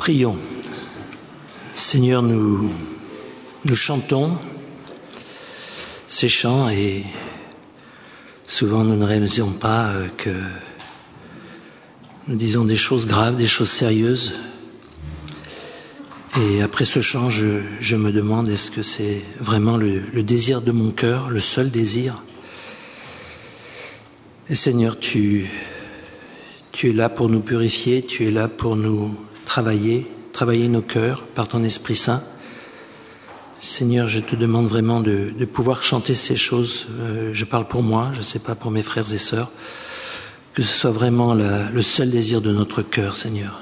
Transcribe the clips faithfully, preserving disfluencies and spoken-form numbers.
Prions. Seigneur, nous, nous chantons ces chants et souvent nous ne réalisons pas que nous disons des choses graves, des choses sérieuses. Et après ce chant, je, je me demande, est-ce que c'est vraiment le, le désir de mon cœur, le seul désir? Et Seigneur, tu, tu es là pour nous purifier, tu es là pour nous travailler, travailler nos cœurs par ton Esprit Saint. Seigneur, je te demande vraiment de, de pouvoir chanter ces choses. Euh, je parle pour moi, je ne sais pas pour mes frères et sœurs, que ce soit vraiment la, le seul désir de notre cœur, Seigneur.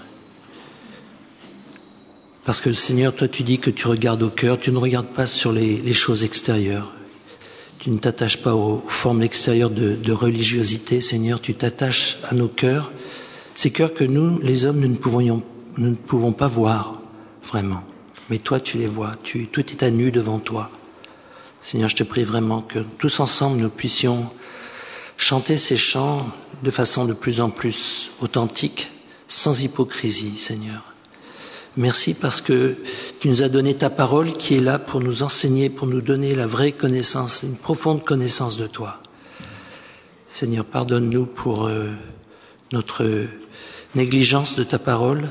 Parce que, Seigneur, toi, tu dis que tu regardes au cœur, tu ne regardes pas sur les, les choses extérieures. Tu ne t'attaches pas aux, aux formes extérieures de, de religiosité, Seigneur. Tu t'attaches à nos cœurs, ces cœurs que nous, les hommes, nous ne pouvons, nous ne pouvons pas voir vraiment. Mais toi, tu les vois. Tu, tout est à nu devant toi. Seigneur, je te prie vraiment que tous ensemble, nous puissions chanter ces chants de façon de plus en plus authentique, sans hypocrisie, Seigneur. Merci parce que tu nous as donné ta parole qui est là pour nous enseigner, pour nous donner la vraie connaissance, une profonde connaissance de toi. Seigneur, pardonne-nous pour euh, notre négligence de ta parole.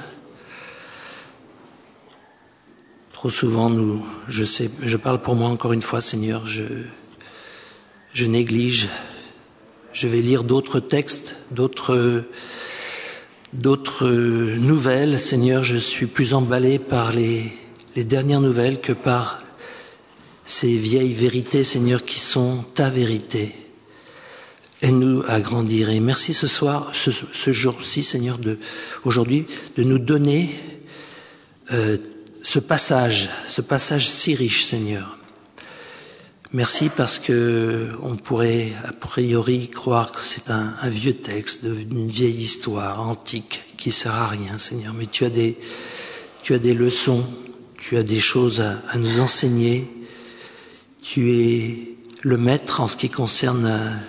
Trop souvent, nous, je sais, je parle pour moi encore une fois, Seigneur, je, je néglige. Je vais lire d'autres textes, d'autres... D'autres nouvelles, Seigneur, je suis plus emballé par les, les dernières nouvelles que par ces vieilles vérités, Seigneur, qui sont ta vérité. Aide-nous à grandir. Et merci ce soir, ce, ce jour-ci, Seigneur, de, aujourd'hui, de nous donner euh, ce passage, ce passage si riche, Seigneur. Merci parce que on pourrait a priori croire que c'est un, un vieux texte, une vieille histoire antique qui sert à rien, Seigneur. Mais tu as des, tu as des leçons, tu as des choses à, à nous enseigner. Tu es le maître en ce qui concerne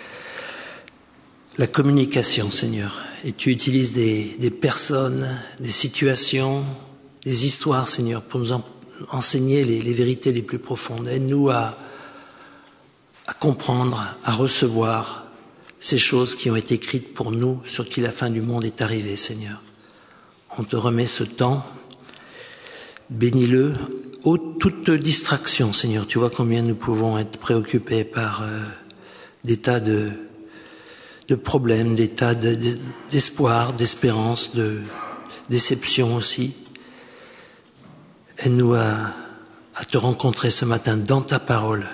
la communication, Seigneur. Et tu utilises des, des personnes, des situations, des histoires, Seigneur, pour nous en, enseigner les, les vérités les plus profondes. Aide-nous à à comprendre, à recevoir ces choses qui ont été écrites pour nous, sur qui la fin du monde est arrivée, Seigneur. On te remet ce temps, bénis-le, ôte toute distraction, Seigneur. Tu vois combien nous pouvons être préoccupés par euh, des tas de, de problèmes, des tas de, de, d'espoir, d'espérance, de déception aussi. Aide-nous à, à te rencontrer ce matin dans ta parole.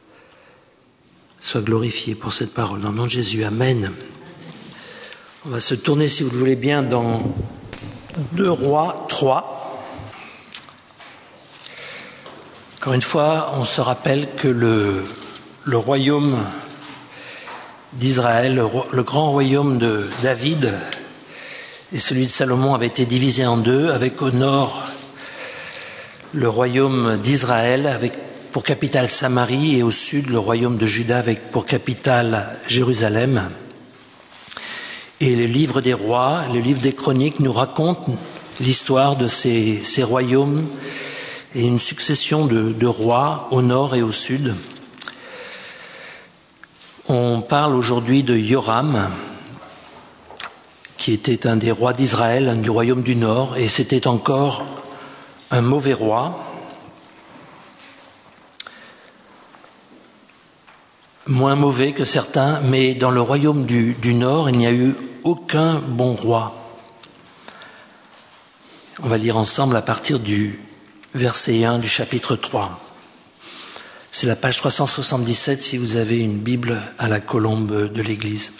Sois glorifié pour cette parole. Dans le nom de Jésus, Amen. On va se tourner, si vous le voulez bien, dans deux Rois trois. Encore une fois, on se rappelle que le, le royaume d'Israël, le, le grand royaume de David et celui de Salomon avaient été divisés en deux, avec au nord le royaume d'Israël, avec pour capitale Samarie, et au sud le royaume de Juda avec pour capitale Jérusalem. Et le livre des rois, le livre des chroniques nous raconte l'histoire de ces, ces royaumes et une succession de, de rois au nord et au sud. On parle aujourd'hui de Joram, qui était un des rois d'Israël, un du royaume du nord, et c'était encore un mauvais roi. Moins mauvais que certains, mais dans le royaume du, du Nord, il n'y a eu aucun bon roi. On va lire ensemble à partir du verset un du chapitre trois. C'est la page trois cent soixante-dix-sept si vous avez une Bible à la colombe de l'Église.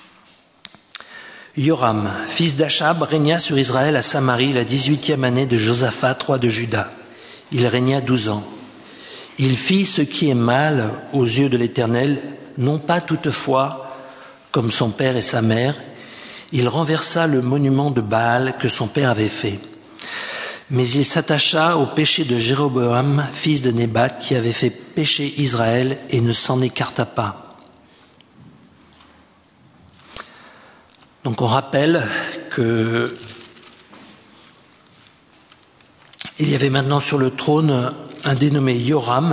Joram, fils d'Achab, régna sur Israël à Samarie la dix-huitième année de Josaphat, roi de Juda. Il régna douze ans. Il fit ce qui est mal aux yeux de l'Éternel, non pas toutefois comme son père et sa mère. Il renversa le monument de Baal que son père avait fait. Mais il s'attacha au péché de Jéroboam, fils de Nébat, qui avait fait pécher Israël et ne s'en écarta pas. Donc on rappelle que il y avait maintenant sur le trône un dénommé Yoram,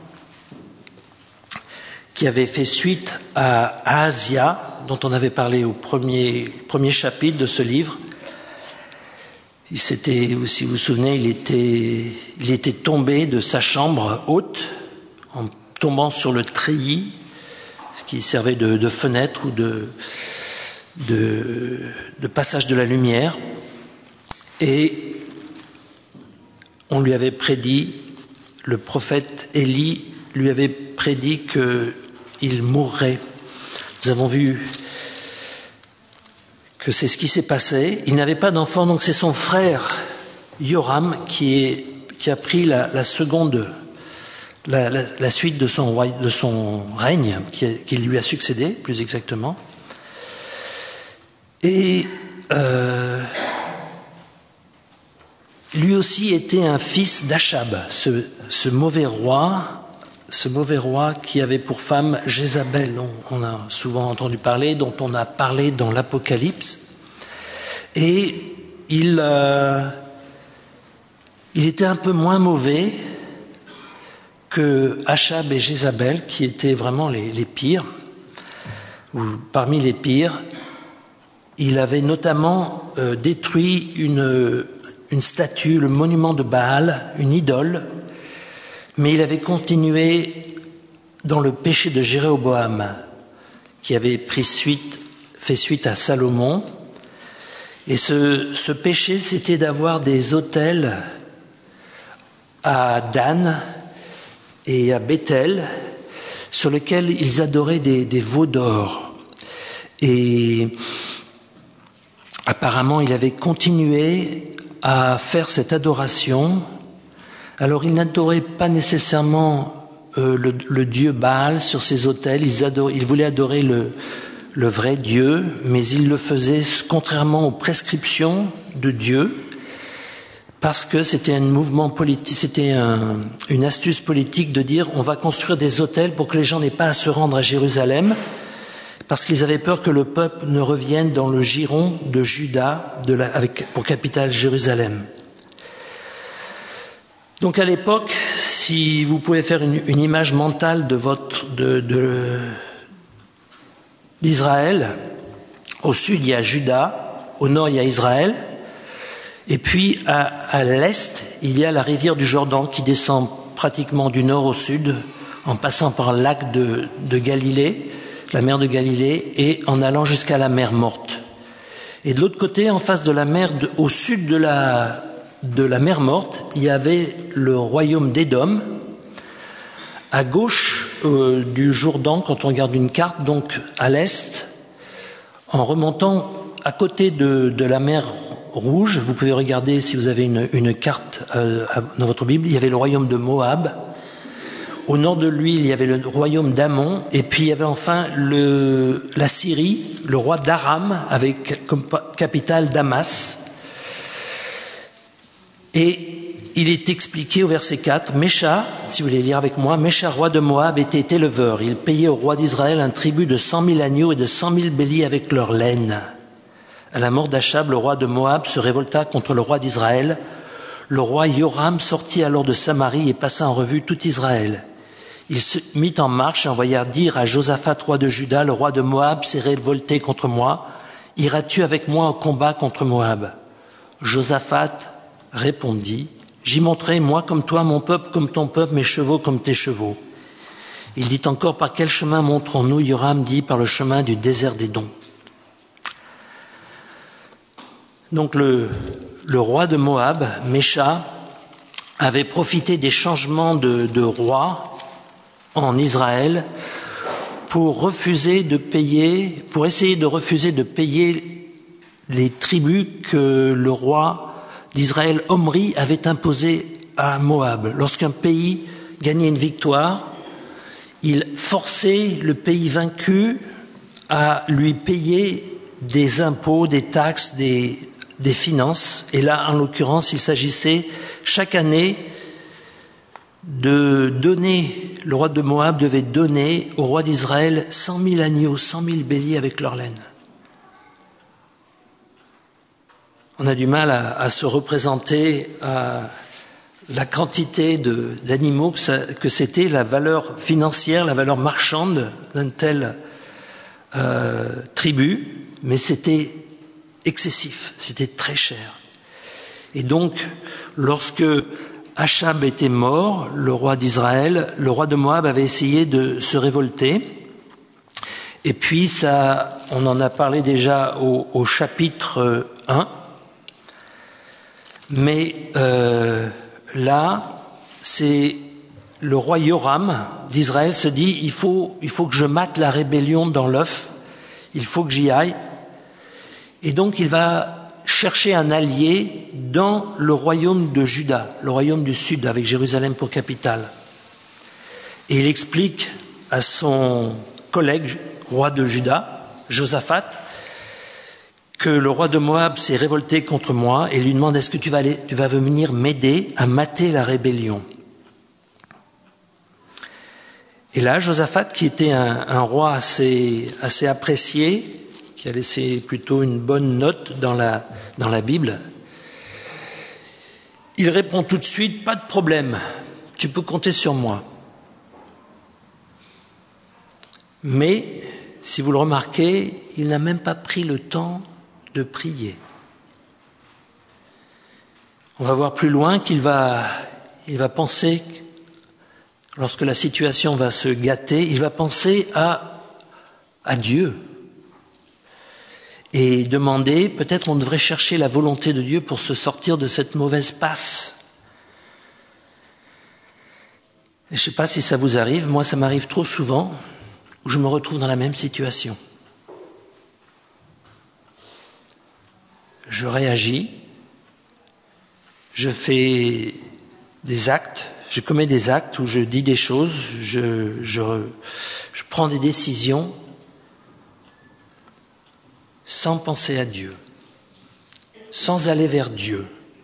qui avait fait suite à Ahazia, dont on avait parlé au premier, premier chapitre de ce livre. Il s'était, si vous vous souvenez, il était, il était tombé de sa chambre haute, en tombant sur le treillis, ce qui servait de, de fenêtre ou de, de, de passage de la lumière. Et on lui avait prédit, le prophète Élie lui avait prédit qu'il mourrait. Nous avons vu que c'est ce qui s'est passé. Il n'avait pas d'enfant, donc c'est son frère Yoram qui, est, qui a pris la, la seconde, la, la, la suite de son, de son règne, qui, qui lui a succédé, plus exactement. Et euh, lui aussi était un fils d'Achab, ce, ce mauvais roi, ce mauvais roi qui avait pour femme Jézabel, dont on a souvent entendu parler, dont on a parlé dans l'Apocalypse. Et il, euh, il était un peu moins mauvais que Achab et Jézabel, qui étaient vraiment les, les pires, ou parmi les pires. Il avait notamment euh, détruit une, une statue, le monument de Baal, une idole, mais il avait continué dans le péché de Jéroboam, qui avait pris suite, fait suite à Salomon. Et ce, ce péché, c'était d'avoir des autels à Dan et à Bethel, sur lesquels ils adoraient des, des veaux d'or. Et apparemment, il avait continué à faire cette adoration. Alors, ils n'adoraient pas nécessairement euh, le, le dieu Baal sur ces autels. Ils, adoraient, ils voulaient adorer le, le vrai Dieu, mais ils le faisaient contrairement aux prescriptions de Dieu, parce que c'était un mouvement politique, c'était un, une astuce politique de dire on va construire des autels pour que les gens n'aient pas à se rendre à Jérusalem, parce qu'ils avaient peur que le peuple ne revienne dans le giron de Juda, de la, avec pour capitale Jérusalem. Donc à l'époque, si vous pouvez faire une, une image mentale de votre de, de, d'Israël, au sud il y a Juda, au nord il y a Israël, et puis à, à l'est il y a la rivière du Jordan qui descend pratiquement du nord au sud, en passant par le lac de, de Galilée, la mer de Galilée, et en allant jusqu'à la mer Morte. Et de l'autre côté, en face de la mer, de, au sud de la de la mer Morte, il y avait le royaume d'Édom. À gauche euh, du Jourdain, quand on regarde une carte, donc à l'est, en remontant à côté de, de la mer Rouge, vous pouvez regarder si vous avez une, une carte euh, dans votre Bible, il y avait le royaume de Moab. Au nord de lui, il y avait le royaume d'Ammon, et puis il y avait enfin le, la Syrie, le roi d'Aram, avec comme capitale Damas. Et il est expliqué au verset quatre, Mécha, si vous voulez lire avec moi, Mécha, roi de Moab, était éleveur. Il payait au roi d'Israël un tribut de cent mille agneaux et de cent mille béliers avec leur laine. À la mort d'Achab, le roi de Moab se révolta contre le roi d'Israël. Le roi Yoram sortit alors de Samarie et passa en revue tout Israël. Il se mit en marche et envoya dire à Josaphat, roi de Juda, le roi de Moab s'est révolté contre moi. Iras-tu avec moi au combat contre Moab? Josaphat répondit, j'y monterai, moi comme toi, mon peuple comme ton peuple, mes chevaux comme tes chevaux. Il dit encore, par quel chemin monterons-nous? Yoram dit, par le chemin du désert d'Édom. Donc le, le roi de Moab, Mécha, avait profité des changements de, de roi en Israël pour refuser de payer, pour essayer de refuser de payer les tribus que le roi d'Israël, Omri, avait imposé à Moab. Lorsqu'un pays gagnait une victoire, il forçait le pays vaincu à lui payer des impôts, des taxes, des, des finances. Et là, en l'occurrence, il s'agissait chaque année de donner, le roi de Moab devait donner au roi d'Israël cent mille agneaux, cent mille béliers avec leur laine. On a du mal à, à se représenter, à, la quantité de, d'animaux que, ça, que c'était, la valeur financière, la valeur marchande d'une telle euh, tribu, mais c'était excessif, c'était très cher. Et donc, lorsque Achab était mort, le roi d'Israël, le roi de Moab avait essayé de se révolter. Et puis, ça, on en a parlé déjà au, au chapitre un. Mais euh, là, c'est le roi Yoram d'Israël se dit, il faut, il faut que je mate la rébellion dans l'œuf, il faut que j'y aille. Et donc, il va chercher un allié dans le royaume de Juda, le royaume du sud, avec Jérusalem pour capitale. Et il explique à son collègue, roi de Juda, Josaphat, que le roi de Moab s'est révolté contre moi et lui demande, est-ce que tu vas, aller, tu vas venir m'aider à mater la rébellion? Et là, Josaphat, qui était un, un roi assez, assez apprécié, qui a laissé plutôt une bonne note dans la, dans la Bible, il répond tout de suite, pas de problème, tu peux compter sur moi. Mais, si vous le remarquez, il n'a même pas pris le temps de prier. On va voir plus loin qu'il va, il va penser, lorsque la situation va se gâter, il va penser à, à Dieu. Et demander, peut-être on devrait chercher la volonté de Dieu pour se sortir de cette mauvaise passe. Et je ne sais pas si ça vous arrive, moi ça m'arrive trop souvent, où je me retrouve dans la même situation. Je réagis, je fais des actes, je commets des actes où je dis des choses, je, je, je prends des décisions sans penser à Dieu, sans aller vers Dieu.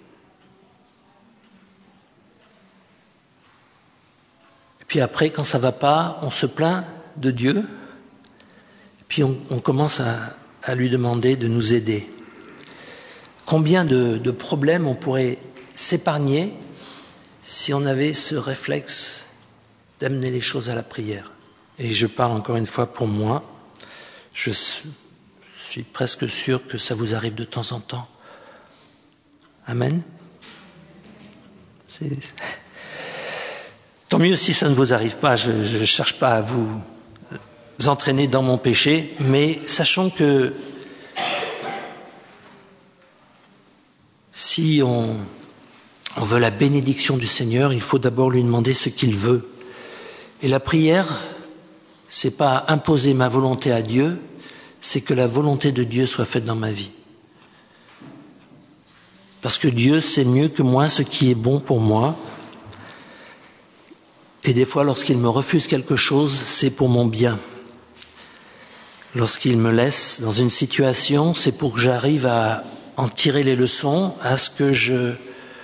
Et puis après, quand ça ne va pas, on se plaint de Dieu, et puis on, on commence à, à lui demander de nous aider. Combien de, de problèmes on pourrait s'épargner si on avait ce réflexe d'amener les choses à la prière. Et je parle encore une fois pour moi, je Je suis presque sûr que ça vous arrive de temps en temps. Amen. C'est... Tant mieux si ça ne vous arrive pas, je ne cherche pas à vous entraîner dans mon péché, mais sachons que si on, on veut la bénédiction du Seigneur, il faut d'abord lui demander ce qu'il veut. Et la prière, c'est pas imposer ma volonté à Dieu, c'est que la volonté de Dieu soit faite dans ma vie. Parce que Dieu sait mieux que moi ce qui est bon pour moi. Et des fois, lorsqu'il me refuse quelque chose, c'est pour mon bien. Lorsqu'il me laisse dans une situation, c'est pour que j'arrive à en tirer les leçons, à ce que je,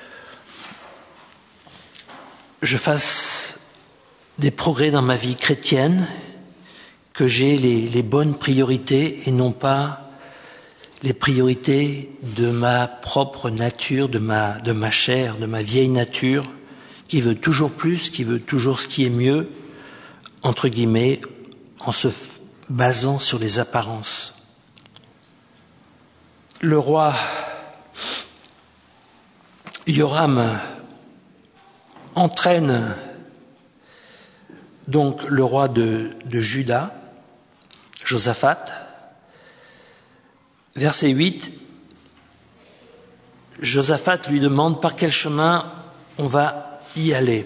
je fasse des progrès dans ma vie chrétienne, que j'ai les, les bonnes priorités et non pas les priorités de ma propre nature, de ma, de ma chair, de ma vieille nature, qui veut toujours plus, qui veut toujours ce qui est mieux, entre guillemets, en se basant sur les apparences. Le roi Yoram entraîne donc le roi de, de Juda, Josaphat. Verset huit, Josaphat lui demande par quel chemin on va y aller.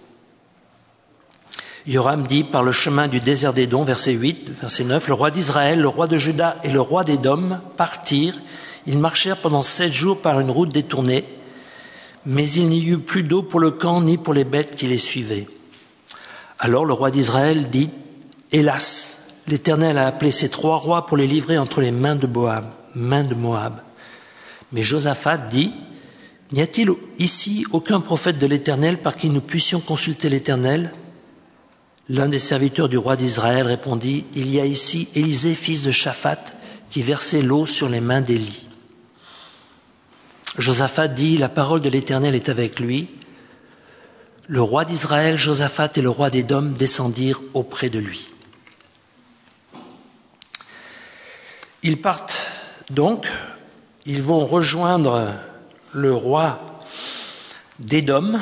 Yoram dit par le chemin du désert d'Édom, verset huit, verset neuf, le roi d'Israël, le roi de Juda et le roi d'Édom partirent. Ils marchèrent pendant sept jours par une route détournée, mais il n'y eut plus d'eau pour le camp ni pour les bêtes qui les suivaient. Alors le roi d'Israël dit, hélas, l'Éternel a appelé ces trois rois pour les livrer entre les mains de Moab. Mains de Moab. Mais Josaphat dit, n'y a-t-il ici aucun prophète de l'Éternel par qui nous puissions consulter l'Éternel ? L'un des serviteurs du roi d'Israël répondit, il y a ici Élisée, fils de Shaphat, qui versait l'eau sur les mains d'Élie. Josaphat dit, la parole de l'Éternel est avec lui. le roi d'Israël, Josaphat et le roi d'Édom descendirent auprès de lui. Ils partent donc, ils vont rejoindre le roi d'Édom,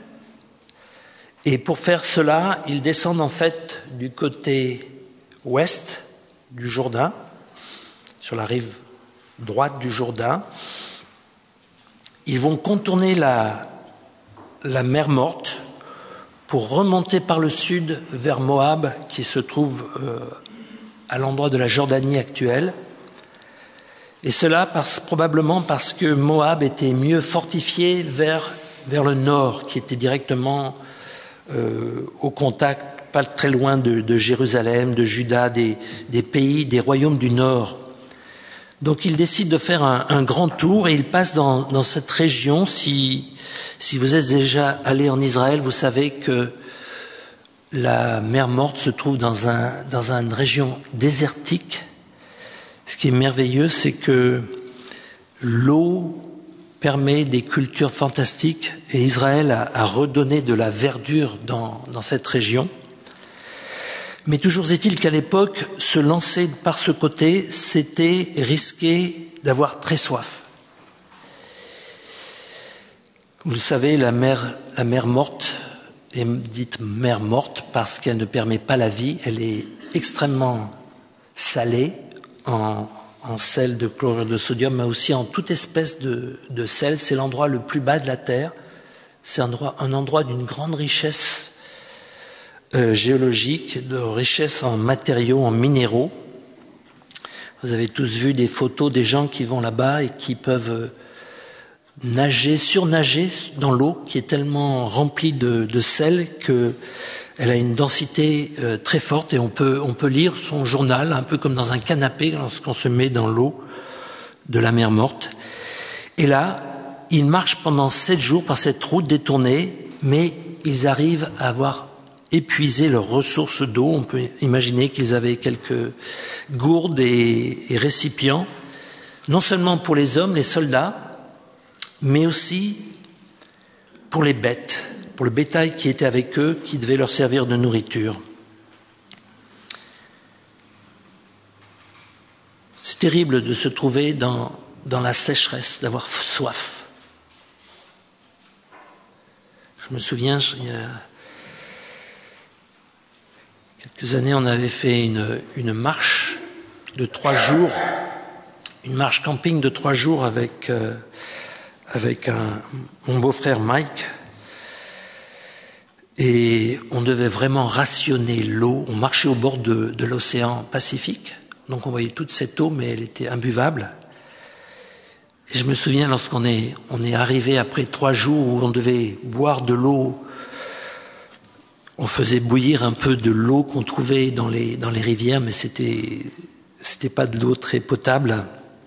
et pour faire cela, ils descendent en fait du côté ouest du Jourdain, sur la rive droite du Jourdain. Ils vont contourner la, la mer Morte pour remonter par le sud vers Moab, qui se trouve euh, à l'endroit de la Jordanie actuelle. Et cela parce, probablement parce que Moab était mieux fortifié vers, vers le nord, qui était directement euh, au contact, pas très loin de, de Jérusalem, de Juda, des, des pays, des royaumes du nord. Donc il décide de faire un, un grand tour et il passe dans, dans cette région. Si, si vous êtes déjà allé en Israël, vous savez que la mer Morte se trouve dans, un, dans une région désertique. Ce qui est merveilleux, c'est que l'eau permet des cultures fantastiques et Israël a, a redonné de la verdure dans, dans cette région. Mais toujours est-il qu'à l'époque, se lancer par ce côté, c'était risquer d'avoir très soif. Vous le savez, la mer, la mer Morte est dite mer Morte parce qu'elle ne permet pas la vie. Elle est extrêmement salée en, en sel de chlorure de sodium, mais aussi en toute espèce de, de sel. C'est l'endroit le plus bas de la terre. C'est un endroit, un endroit d'une grande richesse Euh, géologique, de richesse en matériaux, en minéraux. Vous avez tous vu des photos des gens qui vont là-bas et qui peuvent nager, surnager dans l'eau qui est tellement remplie de, de sel qu'elle a une densité euh, très forte et on peut, on peut lire son journal un peu comme dans un canapé lorsqu'on se met dans l'eau de la mer Morte. Et là, ils marchent pendant sept jours par cette route détournée, mais ils arrivent à avoir épuiser leurs ressources d'eau. On peut imaginer qu'ils avaient quelques gourdes et, et récipients, non seulement pour les hommes, les soldats, mais aussi pour les bêtes, pour le bétail qui était avec eux, qui devait leur servir de nourriture. C'est terrible de se trouver dans, dans la sécheresse, d'avoir soif. Je me souviens, il y a quelques années, on avait fait une, une marche de trois jours, une marche camping de trois jours avec, euh, avec un, mon beau-frère Mike. Et on devait vraiment rationner l'eau. On marchait au bord de, de l'océan Pacifique. Donc on voyait toute cette eau, mais elle était imbuvable. Et je me souviens lorsqu'on est, on est arrivé après trois jours où on devait boire de l'eau. On faisait bouillir un peu de l'eau qu'on trouvait dans les, dans les rivières, mais c'était, c'était pas de l'eau très potable.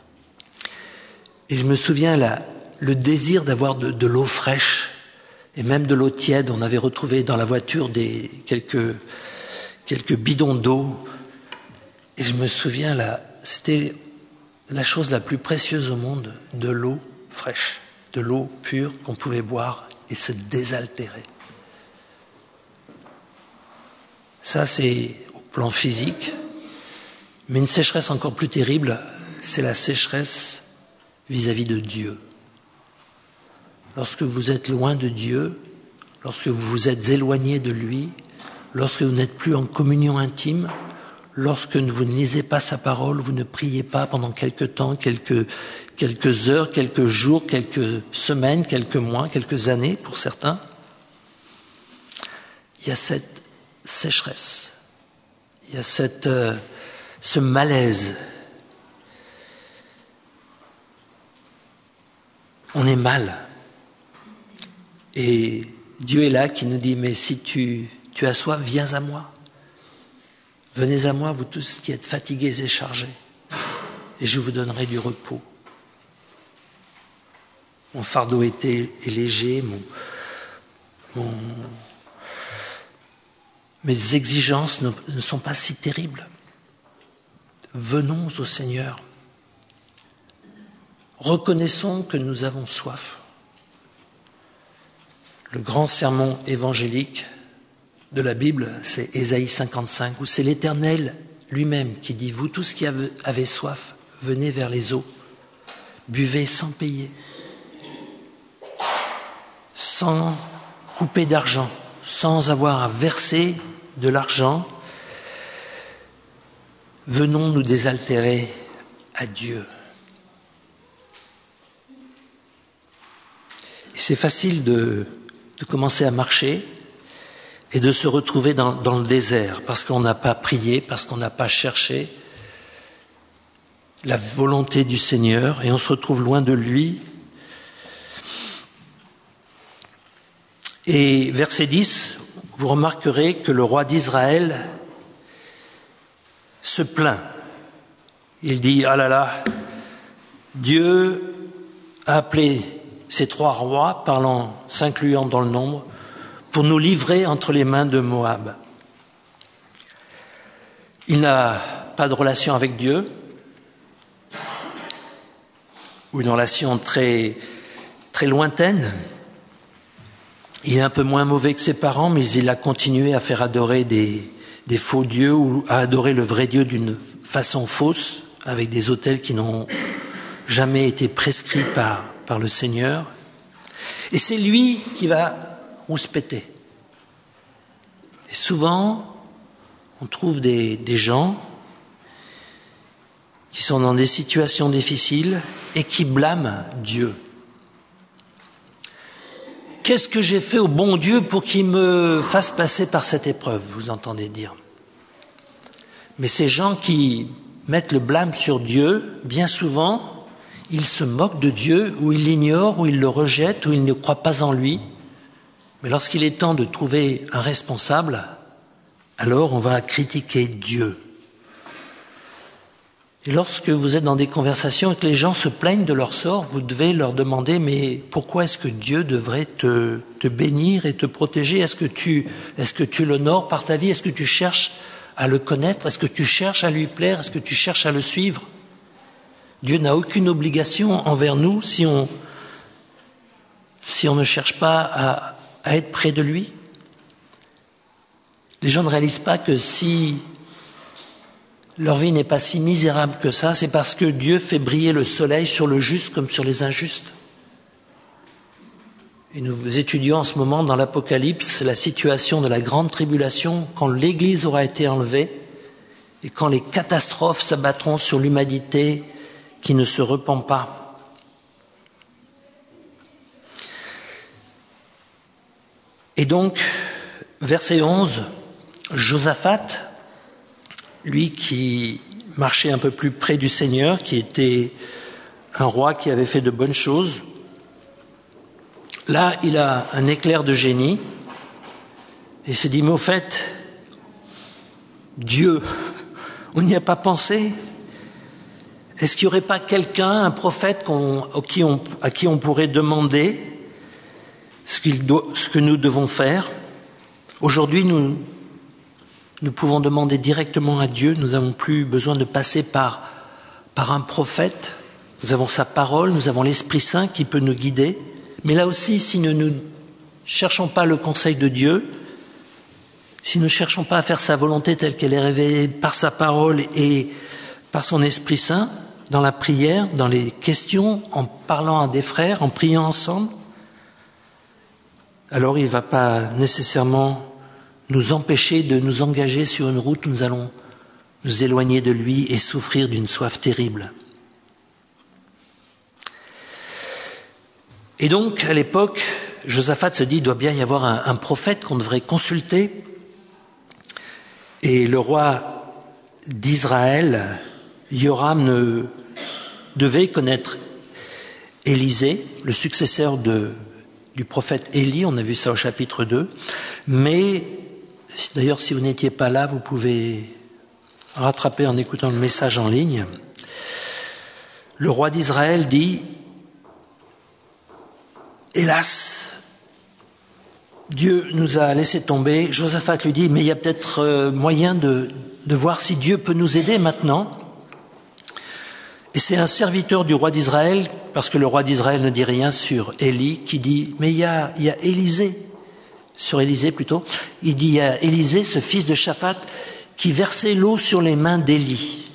Et je me souviens là, le désir d'avoir de, de l'eau fraîche et même de l'eau tiède. On avait retrouvé dans la voiture des, quelques, quelques bidons d'eau. Et je me souviens là, c'était la chose la plus précieuse au monde, de l'eau fraîche, de l'eau pure qu'on pouvait boire et se désaltérer. Ça, c'est au plan physique. Mais une sécheresse encore plus terrible, c'est la sécheresse vis-à-vis de Dieu. Lorsque vous êtes loin de Dieu, lorsque vous vous êtes éloigné de lui, lorsque vous n'êtes plus en communion intime, lorsque vous ne lisez pas sa parole, vous ne priez pas pendant quelque temps, quelques, quelques heures, quelques jours, quelques semaines, quelques mois, quelques années pour certains, il y a cette sécheresse, il y a cette, euh, ce malaise. On est mal. Et Dieu est là qui nous dit, mais si tu, tu as soif, viens à moi. Venez à moi, vous tous qui êtes fatigués et chargés, et je vous donnerai du repos. Mon fardeau est, est léger, mon, mon, mes exigences ne, ne sont pas si terribles. Venons au Seigneur. Reconnaissons que nous avons soif. le grand sermon évangélique de la Bible, c'est Ésaïe cinquante-cinq, où c'est l'Éternel lui-même qui dit « Vous tous qui avez soif, venez vers les eaux, buvez sans payer, sans couper d'argent, sans avoir à verser de l'argent, venons nous désaltérer à Dieu. » Et c'est facile de, de commencer à marcher et de se retrouver dans, dans le désert parce qu'on n'a pas prié, parce qu'on n'a pas cherché la volonté du Seigneur et on se retrouve loin de lui. Et verset dix, vous remarquerez que le roi d'Israël se plaint. Il dit « Ah là là, Dieu a appelé ces trois rois, parlant, s'incluant dans le nombre, pour nous livrer entre les mains de Moab. » Il n'a pas de relation avec Dieu, ou une relation très, très lointaine. Il est un peu moins mauvais que ses parents, mais il a continué à faire adorer des, des faux dieux ou à adorer le vrai Dieu d'une façon fausse, avec des autels qui n'ont jamais été prescrits par, par le Seigneur. Et c'est lui qui va rouspéter. Et souvent, on trouve des, des gens qui sont dans des situations difficiles et qui blâment Dieu. Qu'est-ce que j'ai fait au bon Dieu pour qu'il me fasse passer par cette épreuve, vous entendez dire. Mais ces gens qui mettent le blâme sur Dieu, bien souvent, ils se moquent de Dieu, ou ils l'ignorent, ou ils le rejettent, ou ils ne croient pas en lui. Mais lorsqu'il est temps de trouver un responsable, alors on va critiquer Dieu. Et lorsque vous êtes dans des conversations et que les gens se plaignent de leur sort, vous devez leur demander « Mais pourquoi est-ce que Dieu devrait te, te bénir et te protéger ? Est-ce que tu, est-ce que tu l'honores par ta vie ? Est-ce que tu cherches à le connaître ? Est-ce que tu cherches à lui plaire ? Est-ce que tu cherches à le suivre ? Dieu n'a aucune obligation envers nous si on, si on ne cherche pas à, à être près de lui. Les gens ne réalisent pas que si leur vie n'est pas si misérable que ça, c'est parce que Dieu fait briller le soleil sur le juste comme sur les injustes. Et nous étudions en ce moment dans l'Apocalypse la situation de la grande tribulation quand l'Église aura été enlevée et quand les catastrophes s'abattront sur l'humanité qui ne se repent pas. Et donc, verset onze, Josaphat, lui qui marchait un peu plus près du Seigneur, qui était un roi qui avait fait de bonnes choses, là, il a un éclair de génie et se dit, mais au fait, Dieu, on n'y a pas pensé. Est-ce qu'il n'y aurait pas quelqu'un, un prophète qu'on, à, qui on, à qui on pourrait demander ce, qu'il doit, ce que nous devons faire ? Aujourd'hui, nous Nous pouvons demander directement à Dieu, nous n'avons plus besoin de passer par, par un prophète, nous avons sa parole, nous avons l'Esprit Saint qui peut nous guider. Mais là aussi, si nous ne cherchons pas le conseil de Dieu, si nous ne cherchons pas à faire sa volonté telle qu'elle est révélée par sa parole et par son Esprit Saint, dans la prière, dans les questions, en parlant à des frères, en priant ensemble, alors il ne va pas nécessairement nous empêcher de nous engager sur une route où nous allons nous éloigner de lui et souffrir d'une soif terrible. Et donc, à l'époque, Josaphat se dit, il doit bien y avoir un, un prophète qu'on devrait consulter. Et le roi d'Israël, Joram, ne devait connaître Élisée, le successeur de, du prophète Élie, on a vu ça au chapitre deux, mais d'ailleurs, si vous n'étiez pas là, vous pouvez rattraper en écoutant le message en ligne. Le roi d'Israël dit, « Hélas, Dieu nous a laissé tomber. » Josaphat lui dit, « Mais il y a peut-être moyen de, de voir si Dieu peut nous aider maintenant. » Et c'est un serviteur du roi d'Israël, parce que le roi d'Israël ne dit rien sur Élie, qui dit, mais il y a, il y a Élisée, sur Élisée plutôt, il dit, il y a Élisée, ce fils de Shaphat, qui versait l'eau sur les mains d'Élie.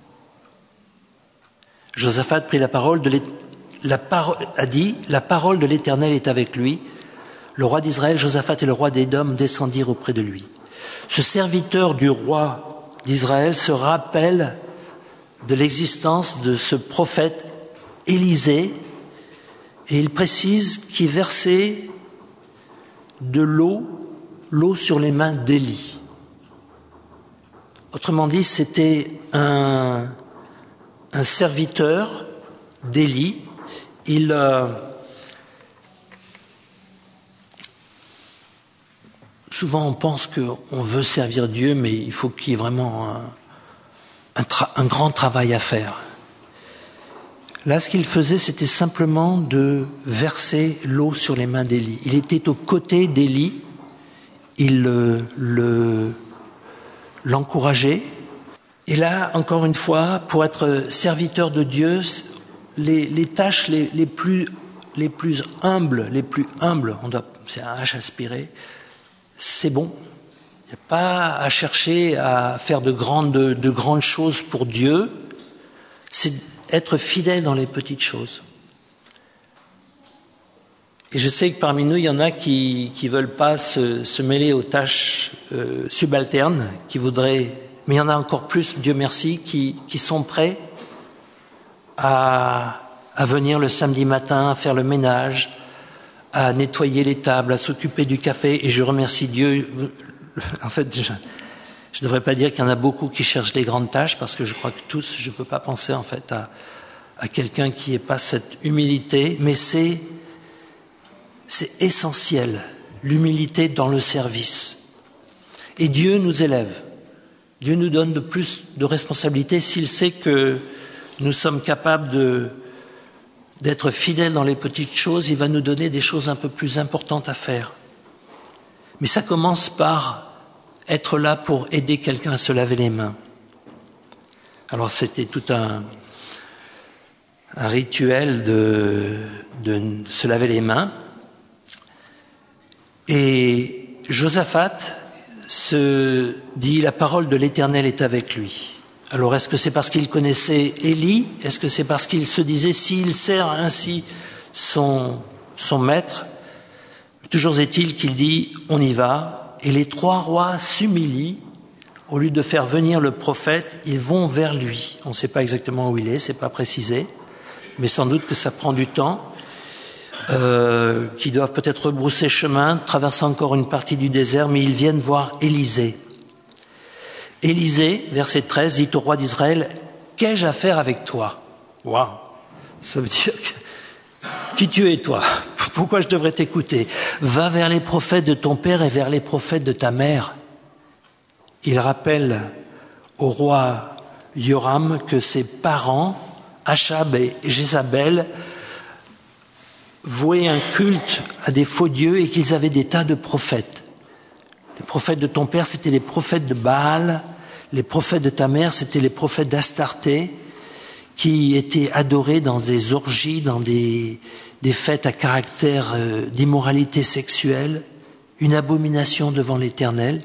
Josaphat prit la parole, de la parole a dit, la parole de l'Éternel est avec lui. Le roi d'Israël, Josaphat et le roi d'Édom descendirent auprès de lui. Ce serviteur du roi d'Israël se rappelle de l'existence de ce prophète Élisée, et il précise qu'il versait de l'eau, l'eau sur les mains d'Élie. Autrement dit, c'était un, un serviteur d'Élie. Il, euh, souvent on pense qu'on veut servir Dieu, mais il faut qu'il y ait vraiment un, un, tra- un grand travail à faire. Là, ce qu'il faisait, c'était simplement de verser l'eau sur les mains d'Élie. Il était aux côtés d'Élie, il le, le, l'encourageait. Et là, encore une fois, pour être serviteur de Dieu, les, les tâches les, les, plus, les plus humbles, les plus humbles, on doit, c'est un H aspiré, c'est bon. Il n'y a pas à chercher à faire de grandes, de grandes choses pour Dieu. C'est être fidèle dans les petites choses. Et je sais que parmi nous, il y en a qui ne veulent pas se, se mêler aux tâches euh, subalternes, qui voudraient, mais il y en a encore plus, Dieu merci, qui, qui sont prêts à, à venir le samedi matin, à faire le ménage, à nettoyer les tables, à s'occuper du café. Et je remercie Dieu. En fait, je ne devrais pas dire qu'il y en a beaucoup qui cherchent les grandes tâches, parce que je crois que tous, je ne peux pas penser en fait à, à quelqu'un qui n'ait pas cette humilité, mais c'est, c'est essentiel, l'humilité dans le service. Et Dieu nous élève. Dieu nous donne de plus de responsabilités s'il sait que nous sommes capables de, d'être fidèles dans les petites choses, il va nous donner des choses un peu plus importantes à faire. Mais ça commence par être là pour aider quelqu'un à se laver les mains. Alors c'était tout un, un rituel de, de se laver les mains. Et Josaphat se dit, la parole de l'Éternel est avec lui. Alors est-ce que c'est parce qu'il connaissait Élie? Est-ce que c'est parce qu'il se disait, s'il sert ainsi son, son maître? Toujours est-il qu'il dit, on y va. Et les trois rois s'humilient. Au lieu de faire venir le prophète, ils vont vers lui. On ne sait pas exactement où il est, c'est pas précisé, mais sans doute que ça prend du temps, euh, qu'ils doivent peut-être rebrousser chemin, traverser encore une partie du désert, mais ils viennent voir Élisée. Élisée, verset treize, dit au roi d'Israël, « Qu'ai-je à faire avec toi ?» Waouh, ça veut dire que, qui tu es toi? Pourquoi je devrais t'écouter? Va vers les prophètes de ton père et vers les prophètes de ta mère. Il rappelle au roi Joram que ses parents, Achab et Jézabel, vouaient un culte à des faux dieux et qu'ils avaient des tas de prophètes. Les prophètes de ton père, c'était les prophètes de Baal. Les prophètes de ta mère, c'était les prophètes d'Astarté, qui étaient adorés dans des orgies, dans des, des fêtes à caractère euh, d'immoralité sexuelle, une abomination devant l'Éternel.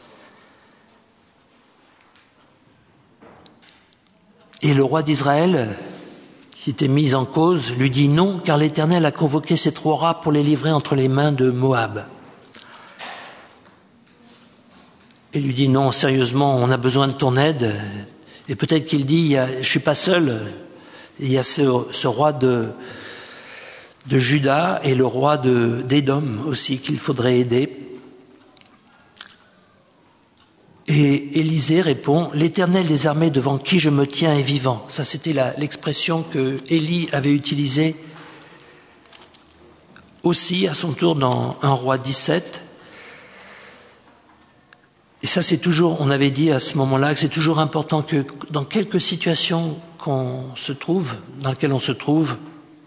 Et le roi d'Israël, qui était mis en cause, lui dit non, car l'Éternel a convoqué ces trois rois pour les livrer entre les mains de Moab. Il lui dit non, sérieusement, on a besoin de ton aide. Et peut-être qu'il dit, il y a, je suis pas seul, il y a ce, ce roi de, de Juda et le roi de, d'Édom aussi qu'il faudrait aider. Et Élisée répond, l'Éternel des armées devant qui je me tiens est vivant. Ça, c'était la, l'expression que Élie avait utilisée aussi à son tour dans un roi dix-sept. Et ça, c'est toujours, on avait dit à ce moment-là que c'est toujours important que dans quelque situation qu'on se trouve, dans laquelle on se trouve,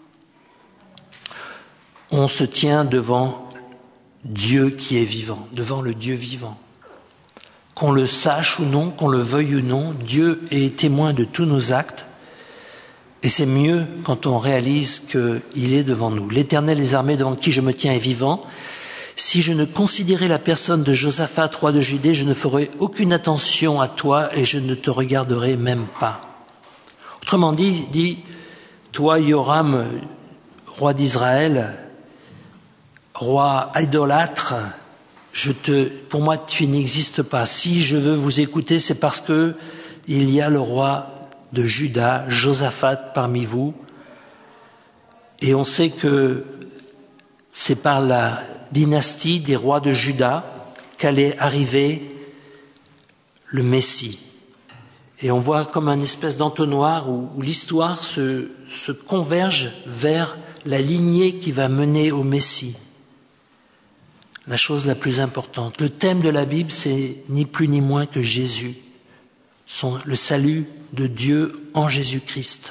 on se tient devant Dieu qui est vivant, devant le Dieu vivant. Qu'on le sache ou non, qu'on le veuille ou non, Dieu est témoin de tous nos actes. Et c'est mieux quand on réalise qu'il est devant nous. L'Éternel des armées devant qui je me tiens est vivant. Si je ne considérais la personne de Josaphat, roi de Judée, je ne ferais aucune attention à toi et je ne te regarderai même pas. Autrement dit, dit toi, Yoram, roi d'Israël, roi idolâtre, je te, pour moi, tu n'existes pas. Si je veux vous écouter, c'est parce que il y a le roi de Juda, Josaphat, parmi vous. Et on sait que c'est par la dynastie des rois de Juda qu'allait arriver le Messie. Et on voit comme un espèce d'entonnoir où, où l'histoire se, se converge vers la lignée qui va mener au Messie. La chose la plus importante. Le thème de la Bible, c'est ni plus ni moins que Jésus, son, le salut de Dieu en Jésus-Christ.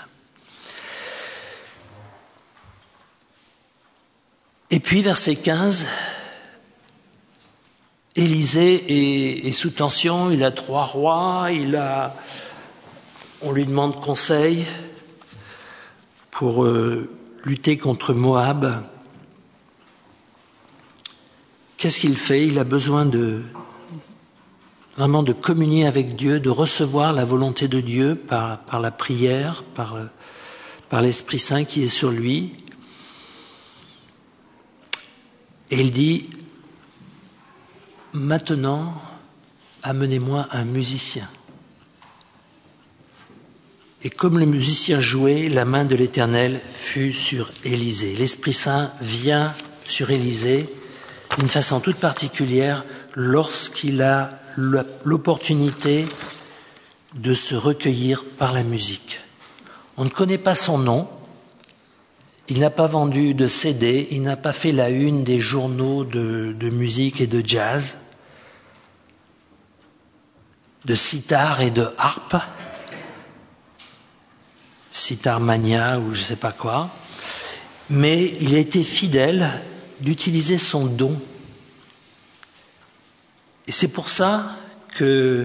Et puis, verset quinze, Élisée est, est sous tension, il a trois rois, il a, on lui demande conseil pour euh, lutter contre Moab. Qu'est-ce qu'il fait? Il a besoin de vraiment de communier avec Dieu, de recevoir la volonté de Dieu par, par la prière, par, par l'Esprit Saint qui est sur lui. Et il dit, maintenant, amenez-moi un musicien. Et comme le musicien jouait, la main de l'Éternel fut sur Élisée. L'Esprit Saint vient sur Élisée d'une façon toute particulière lorsqu'il a l'opportunité de se recueillir par la musique. On ne connaît pas son nom, il n'a pas vendu de C D, il n'a pas fait la une des journaux de, de musique et de jazz, de sitar et de harpe, sitar mania ou je ne sais pas quoi, mais il a été fidèle d'utiliser son don. Et c'est pour ça que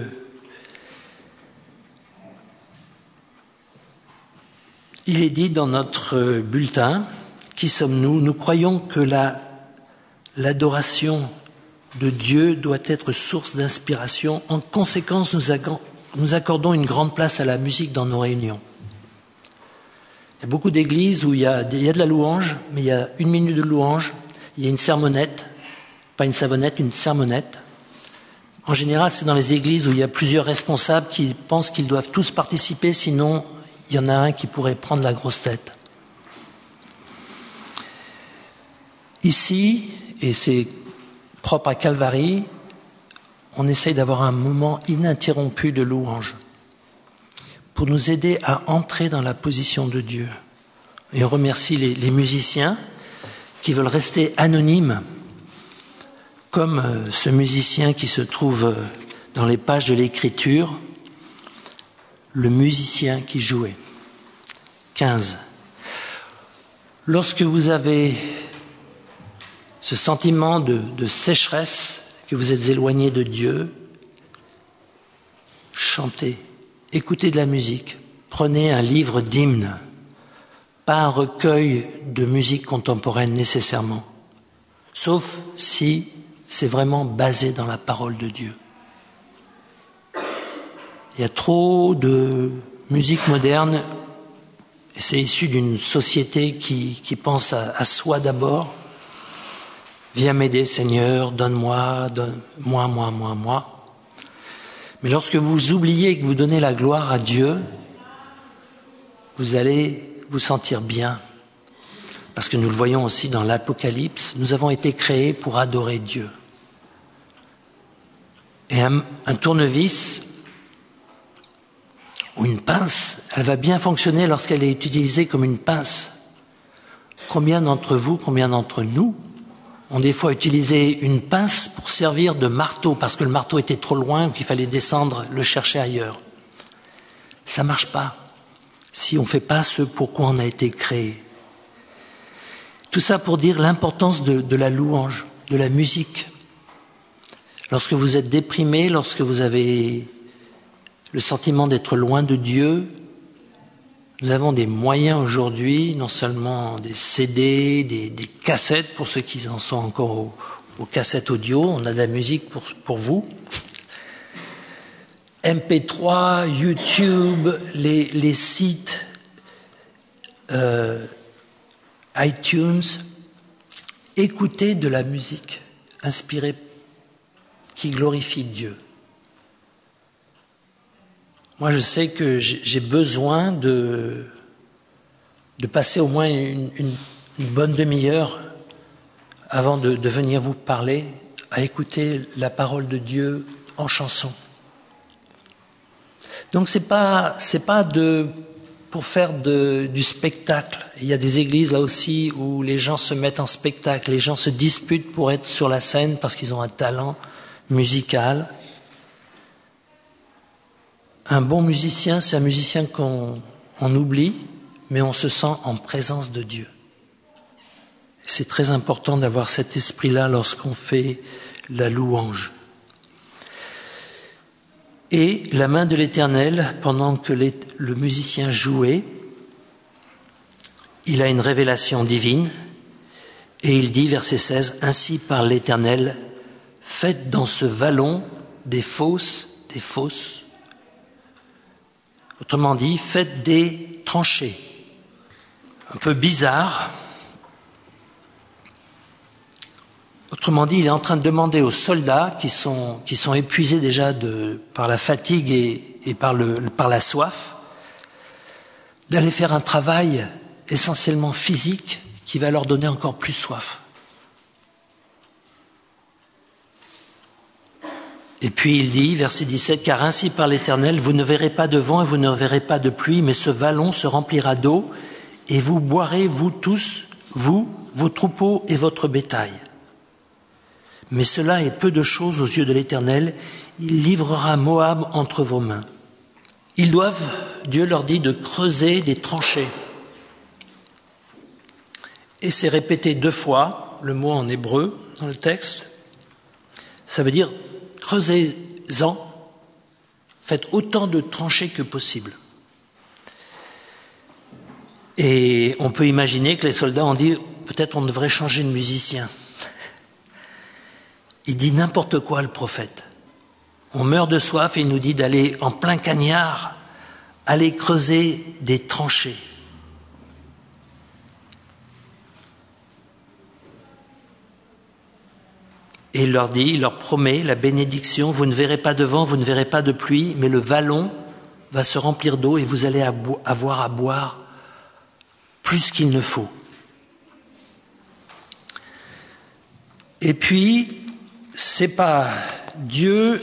il est dit dans notre bulletin, qui sommes-nous? Nous croyons que la, l'adoration de Dieu doit être source d'inspiration. En conséquence, nous, accordons, nous accordons une grande place à la musique dans nos réunions. Il y a beaucoup d'églises où il y a, il y a de la louange, mais il y a une minute de louange, il y a une sermonnette, pas une savonnette, une sermonnette. En général, c'est dans les églises où il y a plusieurs responsables qui pensent qu'ils doivent tous participer, sinon il y en a un qui pourrait prendre la grosse tête. Ici, et c'est propre à Calvary, on essaye d'avoir un moment ininterrompu de louange pour nous aider à entrer dans la position de Dieu. Et on remercie les, les musiciens qui veulent rester anonymes, comme ce musicien qui se trouve dans les pages de l'Écriture, le musicien qui jouait. quinze. Lorsque vous avez ce sentiment de, de sécheresse, que vous êtes éloigné de Dieu, chantez, écoutez de la musique, prenez un livre d'hymnes, pas un recueil de musique contemporaine nécessairement, sauf si c'est vraiment basé dans la parole de Dieu. Il y a trop de musique moderne, et c'est issu d'une société qui, qui pense à, à soi d'abord. Viens m'aider, Seigneur, donne-moi, donne-moi, moi, moi, moi. Mais lorsque vous oubliez que vous donnez la gloire à Dieu, vous allez vous sentir bien. Parce que nous le voyons aussi dans l'Apocalypse, nous avons été créés pour adorer Dieu. Et un, un tournevis ou une pince, elle va bien fonctionner lorsqu'elle est utilisée comme une pince. Combien d'entre vous, combien d'entre nous ont des fois utilisé une pince pour servir de marteau parce que le marteau était trop loin ou qu'il fallait descendre le chercher ailleurs? Ça ne marche pas si on ne fait pas ce pour quoi on a été créé. Tout ça pour dire l'importance de, de la louange, de la musique. Lorsque vous êtes déprimé, lorsque vous avez le sentiment d'être loin de Dieu, Nous avons des moyens aujourd'hui, non seulement des C D, des, des cassettes, pour ceux qui en sont encore aux, aux cassettes audio, on a de la musique pour, pour vous. M P trois, YouTube, les, les sites euh, iTunes, écoutez de la musique inspirée qui glorifie Dieu. Moi, je sais que j'ai besoin de, de passer au moins une, une, une bonne demi-heure avant de, de venir vous parler, à écouter la parole de Dieu en chanson. Donc, c'est pas, c'est pas de, pour faire de, du spectacle. Il y a des églises là aussi où les gens se mettent en spectacle, les gens se disputent pour être sur la scène parce qu'ils ont un talent musical. Un bon musicien, c'est un musicien qu'on on oublie, mais on se sent en présence de Dieu. C'est très important d'avoir cet esprit-là lorsqu'on fait la louange. Et la main de l'Éternel, pendant que les, le musicien jouait, il a une révélation divine, et il dit, verset seize, « Ainsi par l'Éternel, faites dans ce vallon des fosses, des fosses, autrement dit, faites des tranchées. » Un peu bizarre. Autrement dit, il est en train de demander aux soldats qui sont, qui sont épuisés déjà de, par la fatigue et, et par, le, par la soif, d'aller faire un travail essentiellement physique qui va leur donner encore plus soif. Et puis il dit, verset dix-sept, « Car ainsi par l'Éternel, vous ne verrez pas de vent et vous ne verrez pas de pluie, mais ce vallon se remplira d'eau, et vous boirez, vous tous, vous, vos troupeaux et votre bétail. Mais cela est peu de choses aux yeux de l'Éternel, il livrera Moab entre vos mains. » Ils doivent, Dieu leur dit, de creuser des tranchées. Et c'est répété deux fois, le mot en hébreu, dans le texte. Ça veut dire, creusez-en, faites autant de tranchées que possible. Et on peut imaginer que les soldats ont dit, peut-être on devrait changer de musicien. Il dit n'importe quoi, le prophète. On meurt de soif et il nous dit d'aller en plein cagnard, aller creuser des tranchées. Et il leur dit, il leur promet la bénédiction, vous ne verrez pas de vent, vous ne verrez pas de pluie, mais le vallon va se remplir d'eau et vous allez avoir à boire plus qu'il ne faut. Et puis, c'est pas Dieu,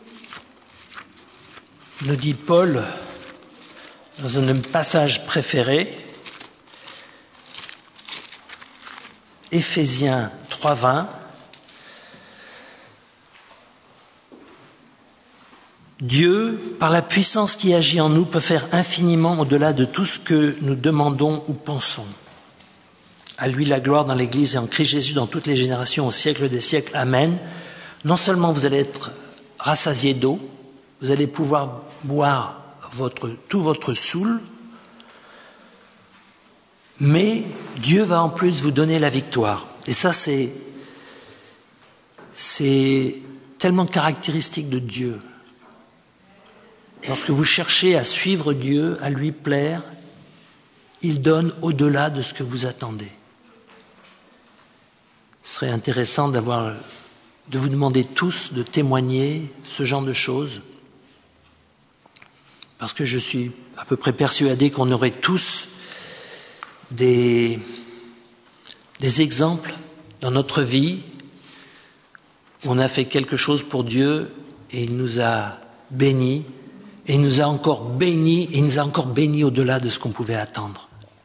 nous dit Paul dans un passage préféré, Éphésiens trois vingt, Dieu, par la puissance qui agit en nous, peut faire infiniment au-delà de tout ce que nous demandons ou pensons. À lui la gloire dans l'Église et en Christ Jésus dans toutes les générations, au siècle des siècles. Amen. Non seulement vous allez être rassasiés d'eau, vous allez pouvoir boire votre, tout votre soul, mais Dieu va en plus vous donner la victoire. Et ça, c'est, c'est tellement caractéristique de Dieu. Lorsque vous cherchez à suivre Dieu, à lui plaire, il donne au-delà de ce que vous attendez. Ce serait intéressant d'avoir, de vous demander tous de témoigner ce genre de choses, parce que je suis à peu près persuadé qu'on aurait tous des, des exemples dans notre vie où on a fait quelque chose pour Dieu et il nous a bénis, et il nous a encore bénis, et il nous a encore bénis au-delà de ce qu'on pouvait attendre.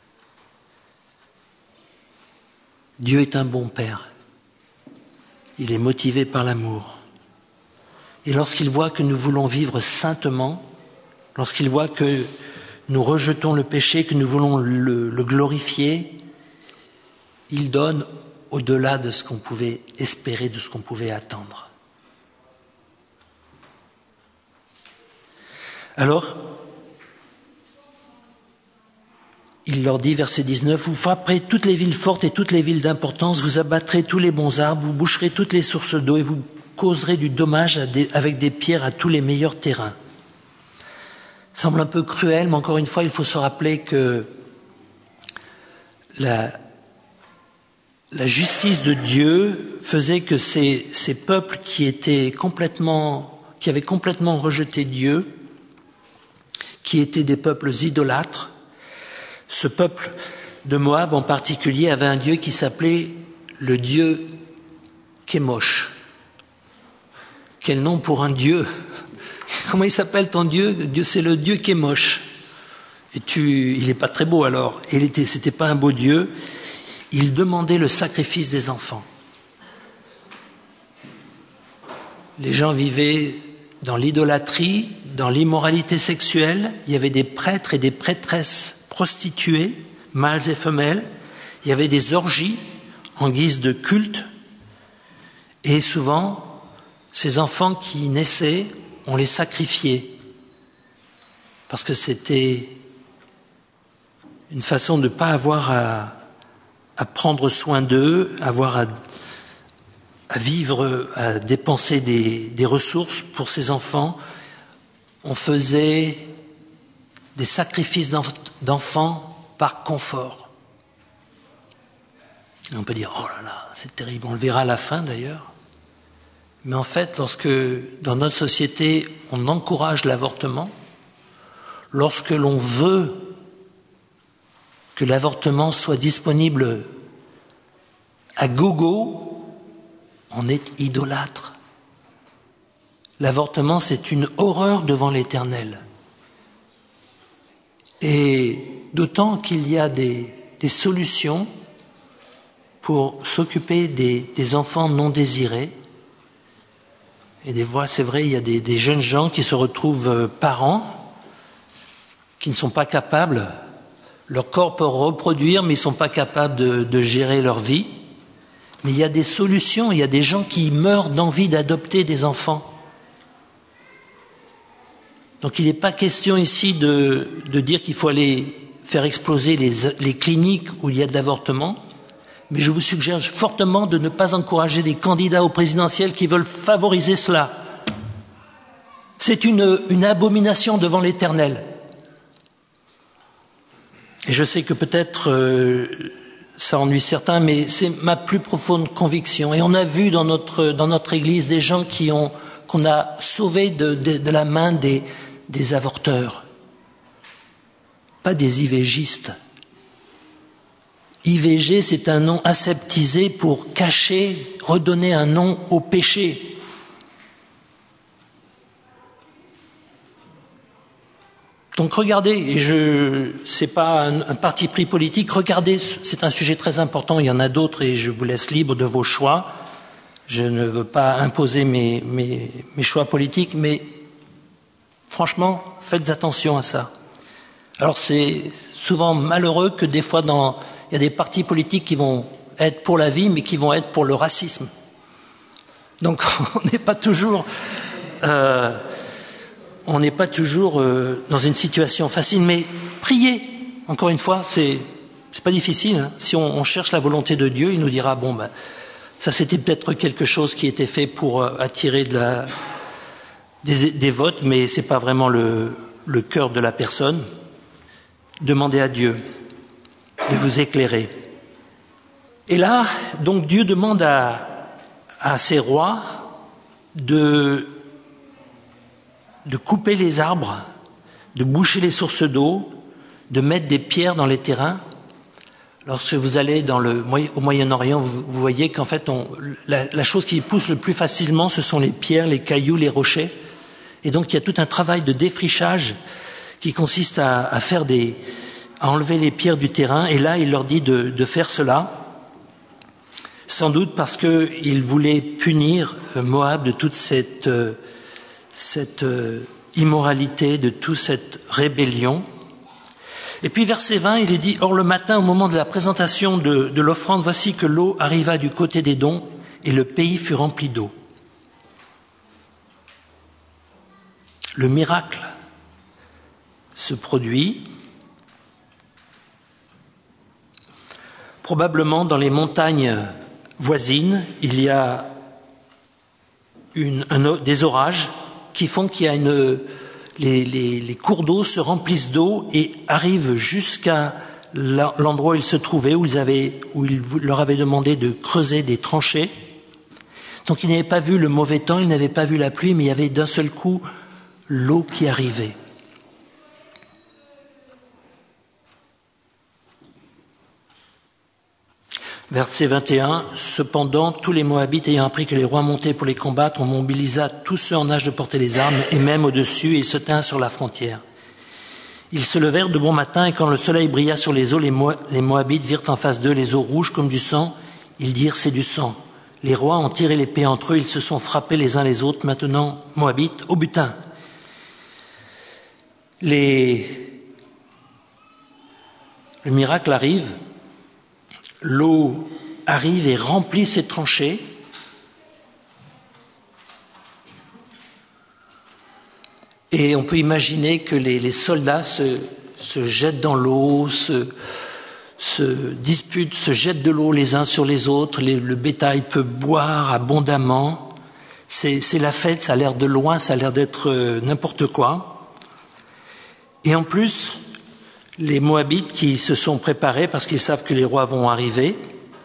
Dieu est un bon Père. Il est motivé par l'amour. Et lorsqu'il voit que nous voulons vivre saintement, lorsqu'il voit que nous rejetons le péché, que nous voulons le, le glorifier, il donne au-delà de ce qu'on pouvait espérer, de ce qu'on pouvait attendre. Alors, il leur dit, verset dix-neuf, « Vous frapperez toutes les villes fortes et toutes les villes d'importance, vous abattrez tous les bons arbres, vous boucherez toutes les sources d'eau et vous causerez du dommage à des, avec des pierres à tous les meilleurs terrains. » Ça semble un peu cruel, mais encore une fois, il faut se rappeler que la, la justice de Dieu faisait que ces, ces peuples qui étaient complètement, qui avaient complètement rejeté Dieu, qui étaient des peuples idolâtres, ce peuple de Moab en particulier avait un dieu qui s'appelait le dieu Kémosh. Quel nom pour un dieu! Comment il s'appelle ton dieu? Dieu, c'est le dieu Kémosh. Et tu, il n'est pas très beau alors. Il était, c'était pas un beau dieu. Il demandait le sacrifice des enfants. Les gens vivaient dans l'idolâtrie, dans l'immoralité sexuelle. Il y avait des prêtres et des prêtresses prostituées, mâles et femelles. Il y avait des orgies en guise de culte. Et souvent, ces enfants qui naissaient, on les sacrifiait. Parce que c'était une façon de ne pas avoir à, à prendre soin d'eux, avoir à, à vivre, à dépenser des, des ressources pour ces enfants. On faisait des sacrifices d'enfants par confort. Et on peut dire, oh là là, c'est terrible, on le verra à la fin d'ailleurs. Mais en fait, lorsque dans notre société, on encourage l'avortement, lorsque l'on veut que l'avortement soit disponible à gogo, on est idolâtre. L'avortement, c'est une horreur devant l'Éternel. Et d'autant qu'il y a des, des solutions pour s'occuper des, des enfants non désirés. Et des fois, c'est vrai, il y a des, des jeunes gens qui se retrouvent parents, qui ne sont pas capables, leur corps peut reproduire, mais ils ne sont pas capables de, de gérer leur vie. Mais il y a des solutions, il y a des gens qui meurent d'envie d'adopter des enfants. Donc il n'est pas question ici de, de dire qu'il faut aller faire exploser les, les cliniques où il y a de l'avortement, mais je vous suggère fortement de ne pas encourager des candidats au présidentiel qui veulent favoriser cela. C'est une, une abomination devant l'Éternel. Et je sais que peut-être euh, ça ennuie certains, mais c'est ma plus profonde conviction. Et on a vu dans notre, dans notre Église des gens qui ont, qu'on a sauvés de, de, de la main des, des avorteurs, pas des ivégistes. I V G, c'est un nom aseptisé pour cacher, redonner un nom au péché. Donc regardez, et je, c'est pas un, un parti pris politique, regardez, c'est un sujet très important, il y en a d'autres et je vous laisse libre de vos choix. Je ne veux pas imposer mes, mes, mes choix politiques, mais franchement, faites attention à ça. Alors c'est souvent malheureux que des fois dans... Il y a des partis politiques qui vont être pour la vie, mais qui vont être pour le racisme. Donc on n'est pas toujours, euh, on n'est pas toujours euh, dans une situation facile. Mais priez, encore une fois, c'est c'est pas difficile. Hein. Si on, on cherche la volonté de Dieu, il nous dira bon ben ça c'était peut-être quelque chose qui était fait pour euh, attirer de la, des, des votes, mais c'est pas vraiment le, le cœur de la personne. Demandez à Dieu de vous éclairer. Et là, donc Dieu demande à, à ces rois de, de couper les arbres, de boucher les sources d'eau, de mettre des pierres dans les terrains. Lorsque vous allez dans le, au Moyen-Orient, vous, vous voyez qu'en fait, on, la, la chose qui pousse le plus facilement, ce sont les pierres, les cailloux, les rochers. Et donc, il y a tout un travail de défrichage qui consiste à, à faire des... à enlever les pierres du terrain, et là il leur dit de, de faire cela, sans doute parce qu'il voulait punir Moab de toute cette, cette immoralité, de toute cette rébellion. Et puis verset vingt, il est dit, « Or le matin, au moment de la présentation de, de l'offrande, voici que l'eau arriva du côté des dons, et le pays fut rempli d'eau. » Le miracle se produit. Probablement dans les montagnes voisines, il y a une, un, des orages qui font qu'il y a une, les, les, les cours d'eau se remplissent d'eau et arrivent jusqu'à l'endroit où ils se trouvaient, où, ils avaient, où il leur avait demandé de creuser des tranchées. Donc ils n'avaient pas vu le mauvais temps, ils n'avaient pas vu la pluie, mais il y avait d'un seul coup l'eau qui arrivait. Verset vingt et un, « Cependant, tous les Moabites ayant appris que les rois montaient pour les combattre, on mobilisa tous ceux en âge de porter les armes, et même au-dessus, et ils se tinrent sur la frontière. Ils se levèrent de bon matin, et quand le soleil brilla sur les eaux, les, Mo- les Moabites virent en face d'eux les eaux rouges comme du sang. Ils dirent, c'est du sang. Les rois ont tiré l'épée entre eux, ils se sont frappés les uns les autres. Maintenant, Moabites, au butin. » Les... Le miracle arrive. L'eau arrive et remplit ces tranchées. Et on peut imaginer que les, les soldats se, se jettent dans l'eau, se, se disputent, se jettent de l'eau les uns sur les autres. Les, le bétail peut boire abondamment. C'est, c'est la fête, ça a l'air de loin, ça a l'air d'être euh, n'importe quoi. Et en plus, les Moabites qui se sont préparés parce qu'ils savent que les rois vont arriver,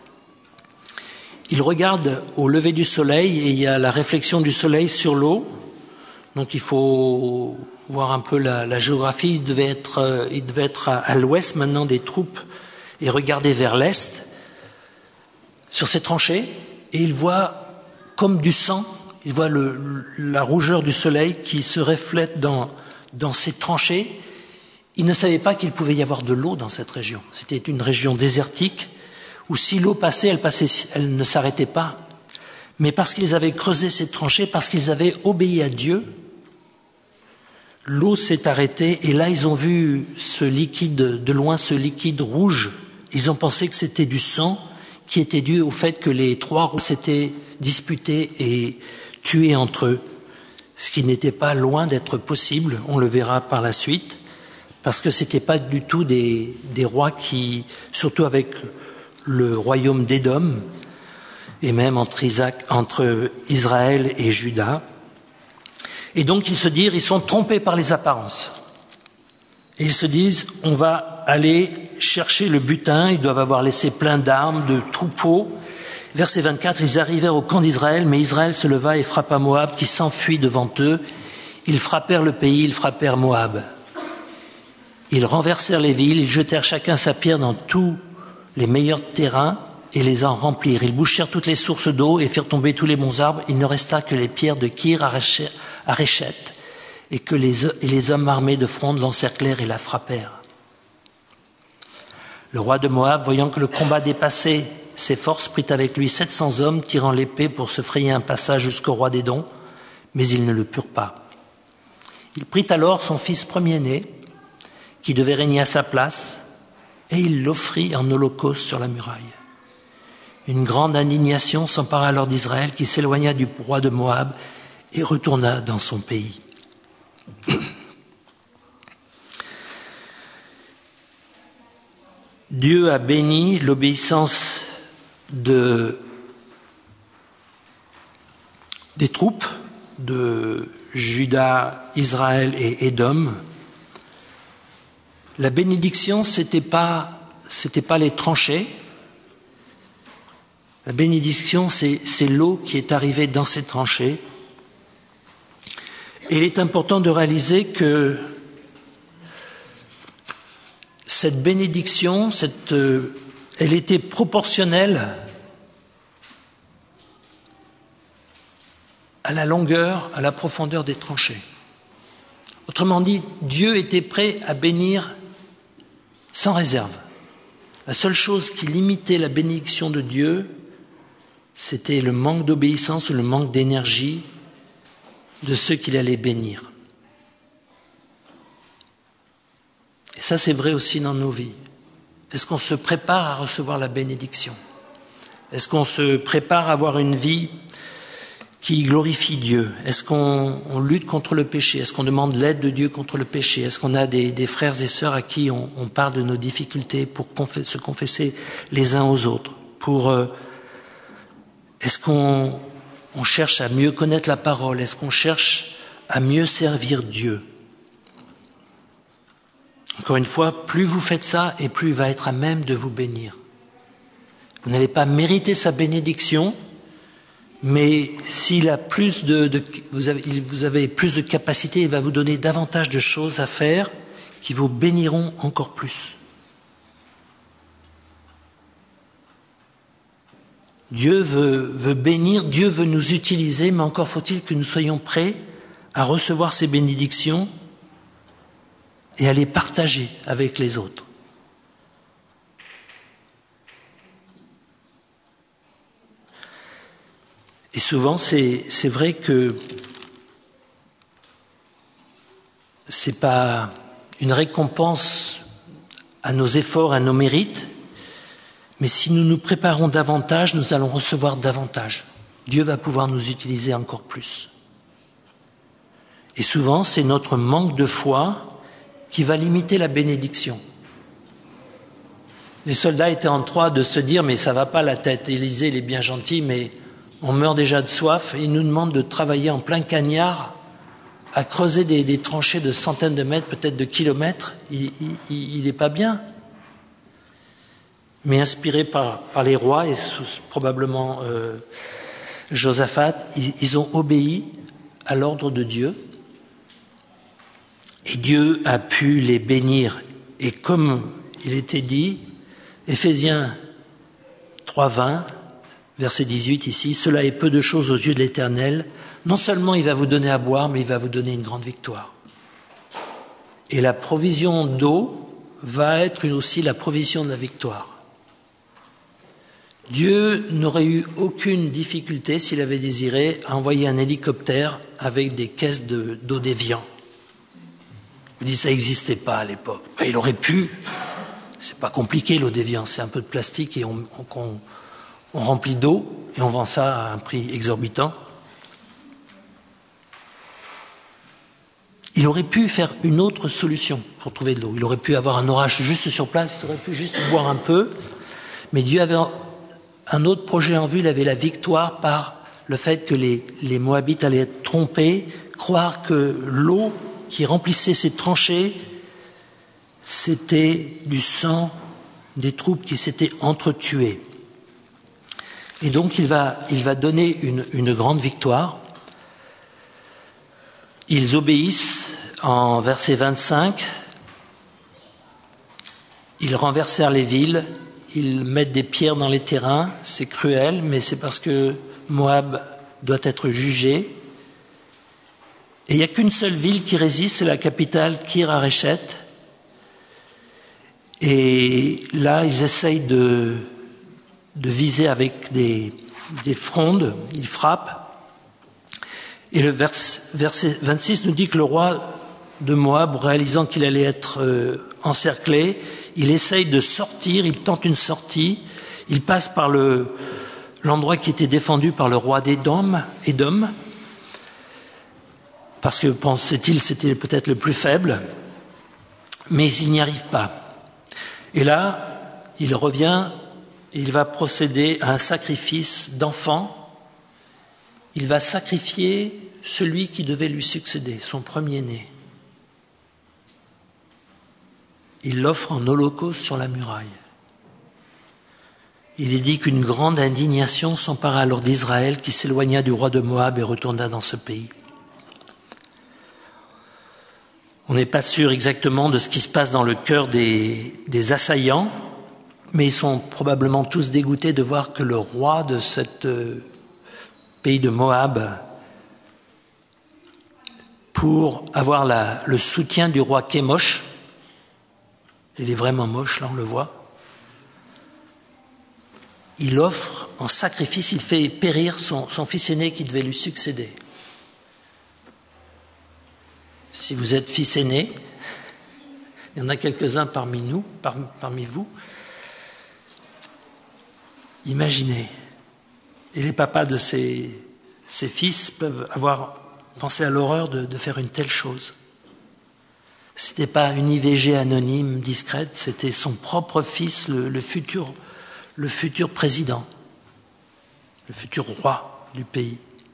ils regardent au lever du soleil et il y a la réflexion du soleil sur l'eau. Donc il faut voir un peu la, la géographie. Il devait être, euh, il devait être à, à l'ouest maintenant des troupes et regarder vers l'est sur ces tranchées et ils voient comme du sang, ils voient le, la rougeur du soleil qui se reflète dans, dans ces tranchées. Ils ne savaient pas qu'il pouvait y avoir de l'eau dans cette région. C'était une région désertique où si l'eau passait, elle passait, elle ne s'arrêtait pas. Mais parce qu'ils avaient creusé ces tranchées, parce qu'ils avaient obéi à Dieu, l'eau s'est arrêtée et là ils ont vu ce liquide, de loin ce liquide rouge. Ils ont pensé que c'était du sang qui était dû au fait que les trois rois s'étaient disputés et tués entre eux. Ce qui n'était pas loin d'être possible, on le verra par la suite. Parce que c'était pas du tout des, des rois qui, surtout avec le royaume d'Édom, et même entre, Isaac, entre Israël et Juda. Et donc ils se disent, ils sont trompés par les apparences. Et ils se disent, on va aller chercher le butin, ils doivent avoir laissé plein d'armes, de troupeaux. Verset vingt-quatre, ils arrivèrent au camp d'Israël, mais Israël se leva et frappa Moab, qui s'enfuit devant eux. Ils frappèrent le pays, ils frappèrent Moab. Ils renversèrent les villes, ils jetèrent chacun sa pierre dans tous les meilleurs terrains et les en remplirent. Ils bouchèrent toutes les sources d'eau et firent tomber tous les bons arbres. Il ne resta que les pierres de Kir Haréchet et que les, et les hommes armés de fronde l'encerclèrent et la frappèrent. Le roi de Moab, voyant que le combat dépassait ses forces, prit avec lui sept cents hommes tirant l'épée pour se frayer un passage jusqu'au roi d'Édom, mais ils ne le purent pas. Il prit alors son fils premier-né, qui devait régner à sa place, et il l'offrit en holocauste sur la muraille. Une grande indignation s'empara alors d'Israël, qui s'éloigna du roi de Moab et retourna dans son pays. Dieu a béni l'obéissance de, des troupes de Juda, Israël et Édom. La bénédiction, c'était pas, c'était pas les tranchées. La bénédiction, c'est, c'est l'eau qui est arrivée dans ces tranchées. Et il est important de réaliser que cette bénédiction, cette, euh, elle était proportionnelle à la longueur, à la profondeur des tranchées. Autrement dit, Dieu était prêt à bénir sans réserve. La seule chose qui limitait la bénédiction de Dieu, c'était le manque d'obéissance ou le manque d'énergie de ceux qu'il allait bénir. Et ça, c'est vrai aussi dans nos vies. Est-ce qu'on se prépare à recevoir la bénédiction ? Est-ce qu'on se prépare à avoir une vie qui glorifient Dieu? Est-ce qu'on on lutte contre le péché? Est-ce qu'on demande l'aide de Dieu contre le péché? Est-ce qu'on a des, des frères et sœurs à qui on, on parle de nos difficultés pour conf- se confesser les uns aux autres? Pour euh, est-ce qu'on on cherche à mieux connaître la parole? Est-ce qu'on cherche à mieux servir Dieu? Encore une fois, plus vous faites ça, et plus il va être à même de vous bénir. Vous n'allez pas mériter sa bénédiction, mais s'il a plus de, de vous, avez, vous avez plus de capacité, il va vous donner davantage de choses à faire qui vous béniront encore plus. Dieu veut, veut bénir, Dieu veut nous utiliser, mais encore faut-il que nous soyons prêts à recevoir ces bénédictions et à les partager avec les autres. Et souvent, c'est, c'est vrai que c'est pas une récompense à nos efforts, à nos mérites, mais si nous nous préparons davantage, nous allons recevoir davantage. Dieu va pouvoir nous utiliser encore plus. Et souvent, c'est notre manque de foi qui va limiter la bénédiction. Les soldats étaient en droit de se dire « mais ça va pas la tête, Élisée il est bien gentil, mais on meurt déjà de soif ». Il nous demande de travailler en plein cagnard, à creuser des, des tranchées de centaines de mètres, peut-être de kilomètres. Il n'est pas bien. Mais inspirés par, par les rois et sous, probablement euh, Josaphat, ils, ils ont obéi à l'ordre de Dieu. Et Dieu a pu les bénir. Et comme il était dit, Éphésiens trois vingt, verset dix-huit ici, « Cela est peu de choses aux yeux de l'Éternel. Non seulement il va vous donner à boire, mais il va vous donner une grande victoire. » Et la provision d'eau va être aussi la provision de la victoire. Dieu n'aurait eu aucune difficulté, s'il avait désiré, à envoyer un hélicoptère avec des caisses de, d'eau déviant. Vous dites, ça n'existait pas à l'époque. Ben, il aurait pu. C'est pas compliqué, l'eau déviant. C'est un peu de plastique et on, on, on remplit d'eau et on vend ça à un prix exorbitant. Il aurait pu faire une autre solution pour trouver de l'eau. Il aurait pu avoir un orage juste sur place, il aurait pu juste boire un peu. Mais Dieu avait un autre projet en vue, il avait la victoire par le fait que les, les Moabites allaient être trompés, croire que l'eau qui remplissait ces tranchées, c'était du sang des troupes qui s'étaient entretuées. Et donc il va, il va donner une, une grande victoire. Ils obéissent en verset vingt-cinq. Ils renversèrent les villes, ils mettent des pierres dans les terrains. C'est cruel, mais c'est parce que Moab doit être jugé. Et il n'y a qu'une seule ville qui résiste, c'est la capitale Kir Hareshet. Et là, ils essayent de, de viser avec des, des frondes, ils frappent. Et le vers, verset vingt-six nous dit que le roi de Moab, réalisant qu'il allait être euh, encerclé, il essaye de sortir, il tente une sortie, il passe par le, l'endroit qui était défendu par le roi d'Édom, Édom, parce que, pensait-il, c'était peut-être le plus faible, mais il n'y arrive pas. Et là, il revient, il va procéder à un sacrifice d'enfant. Il va sacrifier celui qui devait lui succéder, son premier-né. Il l'offre en holocauste sur la muraille. Il est dit qu'une grande indignation s'empara alors d'Israël qui s'éloigna du roi de Moab et retourna dans ce pays. On n'est pas sûr exactement de ce qui se passe dans le cœur des, des assaillants, mais ils sont probablement tous dégoûtés de voir que le roi de ce euh, pays de Moab, pour avoir la, le soutien du roi Kémosh, il est vraiment moche, là on le voit, il offre en sacrifice, il fait périr son, son fils aîné qui devait lui succéder. Si vous êtes fils aîné, il y en a quelques-uns parmi nous, par, parmi vous, imaginez, et les papas de ces, ses fils peuvent avoir pensé à l'horreur de, de faire une telle chose. C'était pas une I V G anonyme, discrète, c'était son propre fils, le, le futur, le futur président, le futur roi du pays.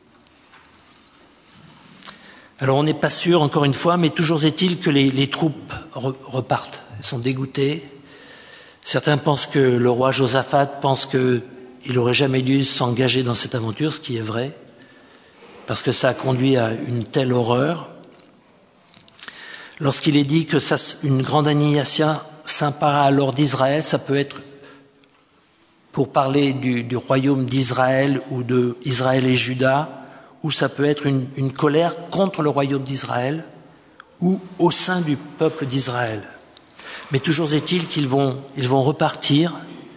Alors on n'est pas sûr, encore une fois, mais toujours est-il que les, les troupes re, repartent. Elles sont dégoûtées. Certains pensent que le roi Josaphat pense qu'il n'aurait jamais dû s'engager dans cette aventure, ce qui est vrai, parce que ça a conduit à une telle horreur. Lorsqu'il est dit que ça, une grande annihilation s'empara alors d'Israël, ça peut être pour parler du, du royaume d'Israël ou de Israël et Juda, ou ça peut être une, une colère contre le royaume d'Israël ou au sein du peuple d'Israël. Mais toujours est-il qu'ils vont, ils vont repartir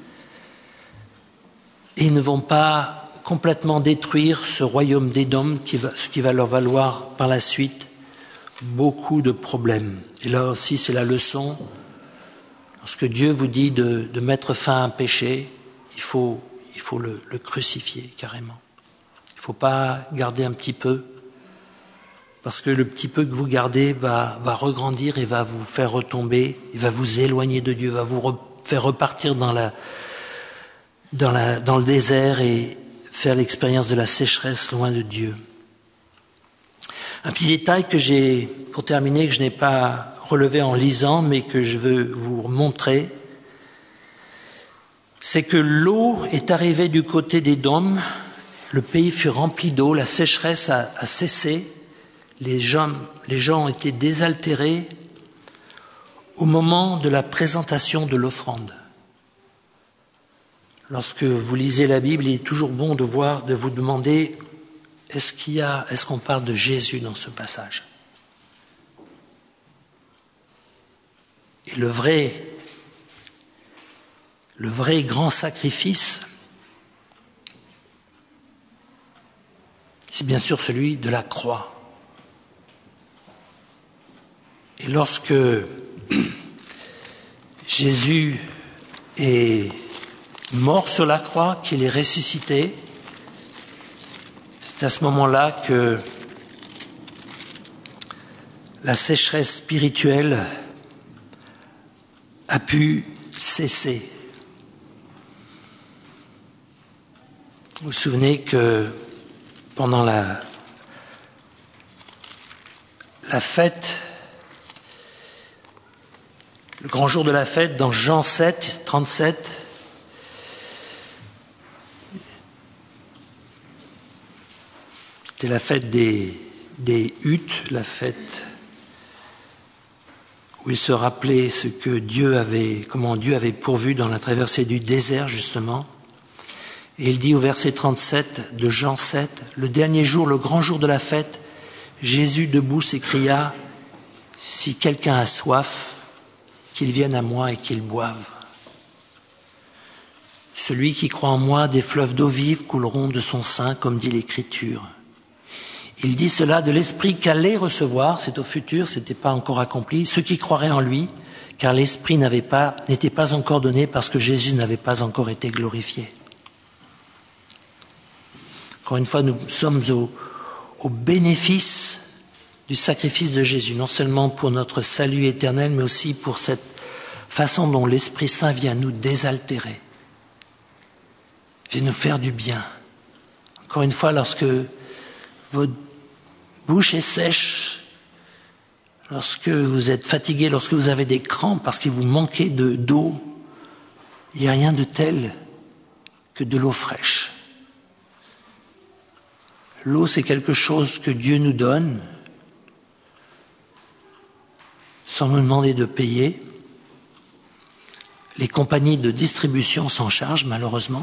et ils ne vont pas complètement détruire ce royaume d'Édom, qui va, ce qui va leur valoir par la suite beaucoup de problèmes. Et là aussi, c'est la leçon. Lorsque Dieu vous dit de, de mettre fin à un péché, il faut, il faut le, le crucifier carrément. Il ne faut pas garder un petit peu, parce que le petit peu que vous gardez va, va regrandir et va vous faire retomber, il va vous éloigner de Dieu, va vous re, faire repartir dans, la, dans, la, dans le désert et faire l'expérience de la sécheresse loin de Dieu. Un petit détail que j'ai, pour terminer, que je n'ai pas relevé en lisant, mais que je veux vous montrer, c'est que l'eau est arrivée du côté d'Édom, le pays fut rempli d'eau, la sécheresse a, a cessé, les gens, les gens ont été désaltérés au moment de la présentation de l'offrande. Lorsque vous lisez la Bible, il est toujours bon de voir, de vous demander, est-ce qu'il y a, est-ce qu'on parle de Jésus dans ce passage? Et le vrai, le vrai grand sacrifice, c'est bien sûr celui de la croix. Et lorsque Jésus est mort sur la croix, qu'il est ressuscité, c'est à ce moment-là que la sécheresse spirituelle a pu cesser. Vous vous souvenez que pendant la, la fête, le grand jour de la fête, dans Jean sept, trente-sept, c'était la fête des, des huttes, la fête où il se rappelait ce que Dieu avait, comment Dieu avait pourvu dans la traversée du désert, justement. Et il dit au verset trente-sept de Jean sept, « Le dernier jour, le grand jour de la fête, Jésus debout s'écria, « Si quelqu'un a soif, qu'il vienne à moi et qu'il boive. Celui qui croit en moi, des fleuves d'eau vive couleront de son sein, comme dit l'Écriture. » Il dit cela de l'Esprit qu'allait recevoir, c'est au futur, ce n'était pas encore accompli, ceux qui croiraient en lui, car l'Esprit n'avait pas, n'était pas encore donné parce que Jésus n'avait pas encore été glorifié. Encore une fois, nous sommes au, au bénéfice du sacrifice de Jésus, non seulement pour notre salut éternel, mais aussi pour cette façon dont l'Esprit Saint vient nous désaltérer, vient nous faire du bien. Encore une fois, lorsque votre bouche est sèche, lorsque vous êtes fatigué, lorsque vous avez des crampes parce qu'il vous manquait de, d'eau, il n'y a rien de tel que de l'eau fraîche. L'eau, c'est quelque chose que Dieu nous donne sans nous demander de payer. Les compagnies de distribution s'en chargent, malheureusement.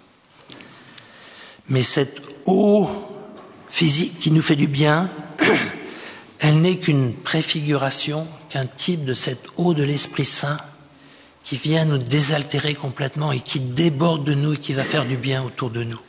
Mais cette eau physique qui nous fait du bien, elle n'est qu'une préfiguration, qu'un type de cette eau de l'Esprit Saint qui vient nous désaltérer complètement et qui déborde de nous et qui va faire du bien autour de nous.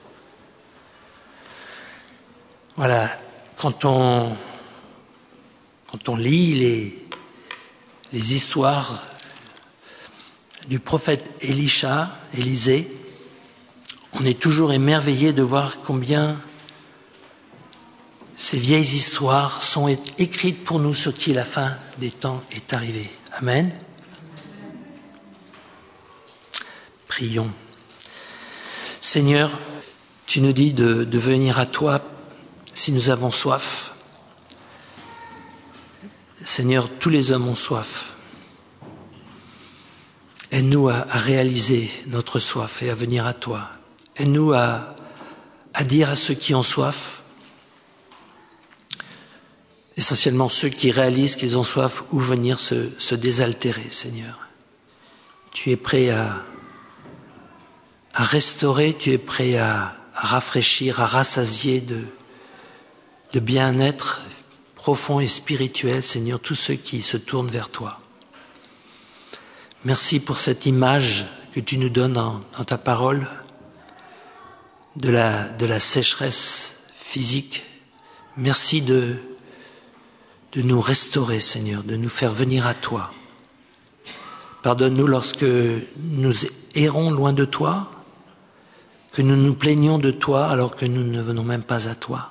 Voilà, quand on, quand on lit les, les histoires du prophète Élisha, Élisée, on est toujours émerveillé de voir combien Ces vieilles histoires sont écrites pour nous sur qui la fin des temps est arrivée. Amen. Prions. Seigneur, tu nous dis de, de venir à toi si nous avons soif. Seigneur, tous les hommes ont soif. Aide-nous à, à réaliser notre soif et à venir à toi. Aide-nous à, à dire à ceux qui ont soif, essentiellement ceux qui réalisent qu'ils ont soif, où venir se, se désaltérer, Seigneur. Tu es prêt à, à restaurer, tu es prêt à, à rafraîchir, à rassasier de, de bien-être profond et spirituel, Seigneur, tous ceux qui se tournent vers toi. Merci pour cette image que tu nous donnes dans, dans ta parole de la, de la sécheresse physique. Merci de, de nous restaurer, Seigneur, de nous faire venir à toi. Pardonne-nous lorsque nous errons loin de toi, que nous nous plaignons de toi alors que nous ne venons même pas à toi.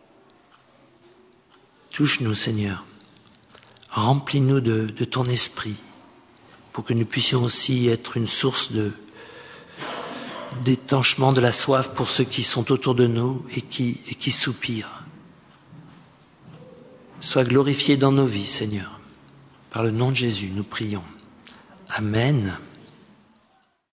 Touche-nous, Seigneur. Remplis-nous de, de ton esprit pour que nous puissions aussi être une source de d'étanchement de la soif pour ceux qui sont autour de nous et qui, et qui soupirent. Sois glorifié dans nos vies, Seigneur. Par le nom de Jésus, nous prions. Amen.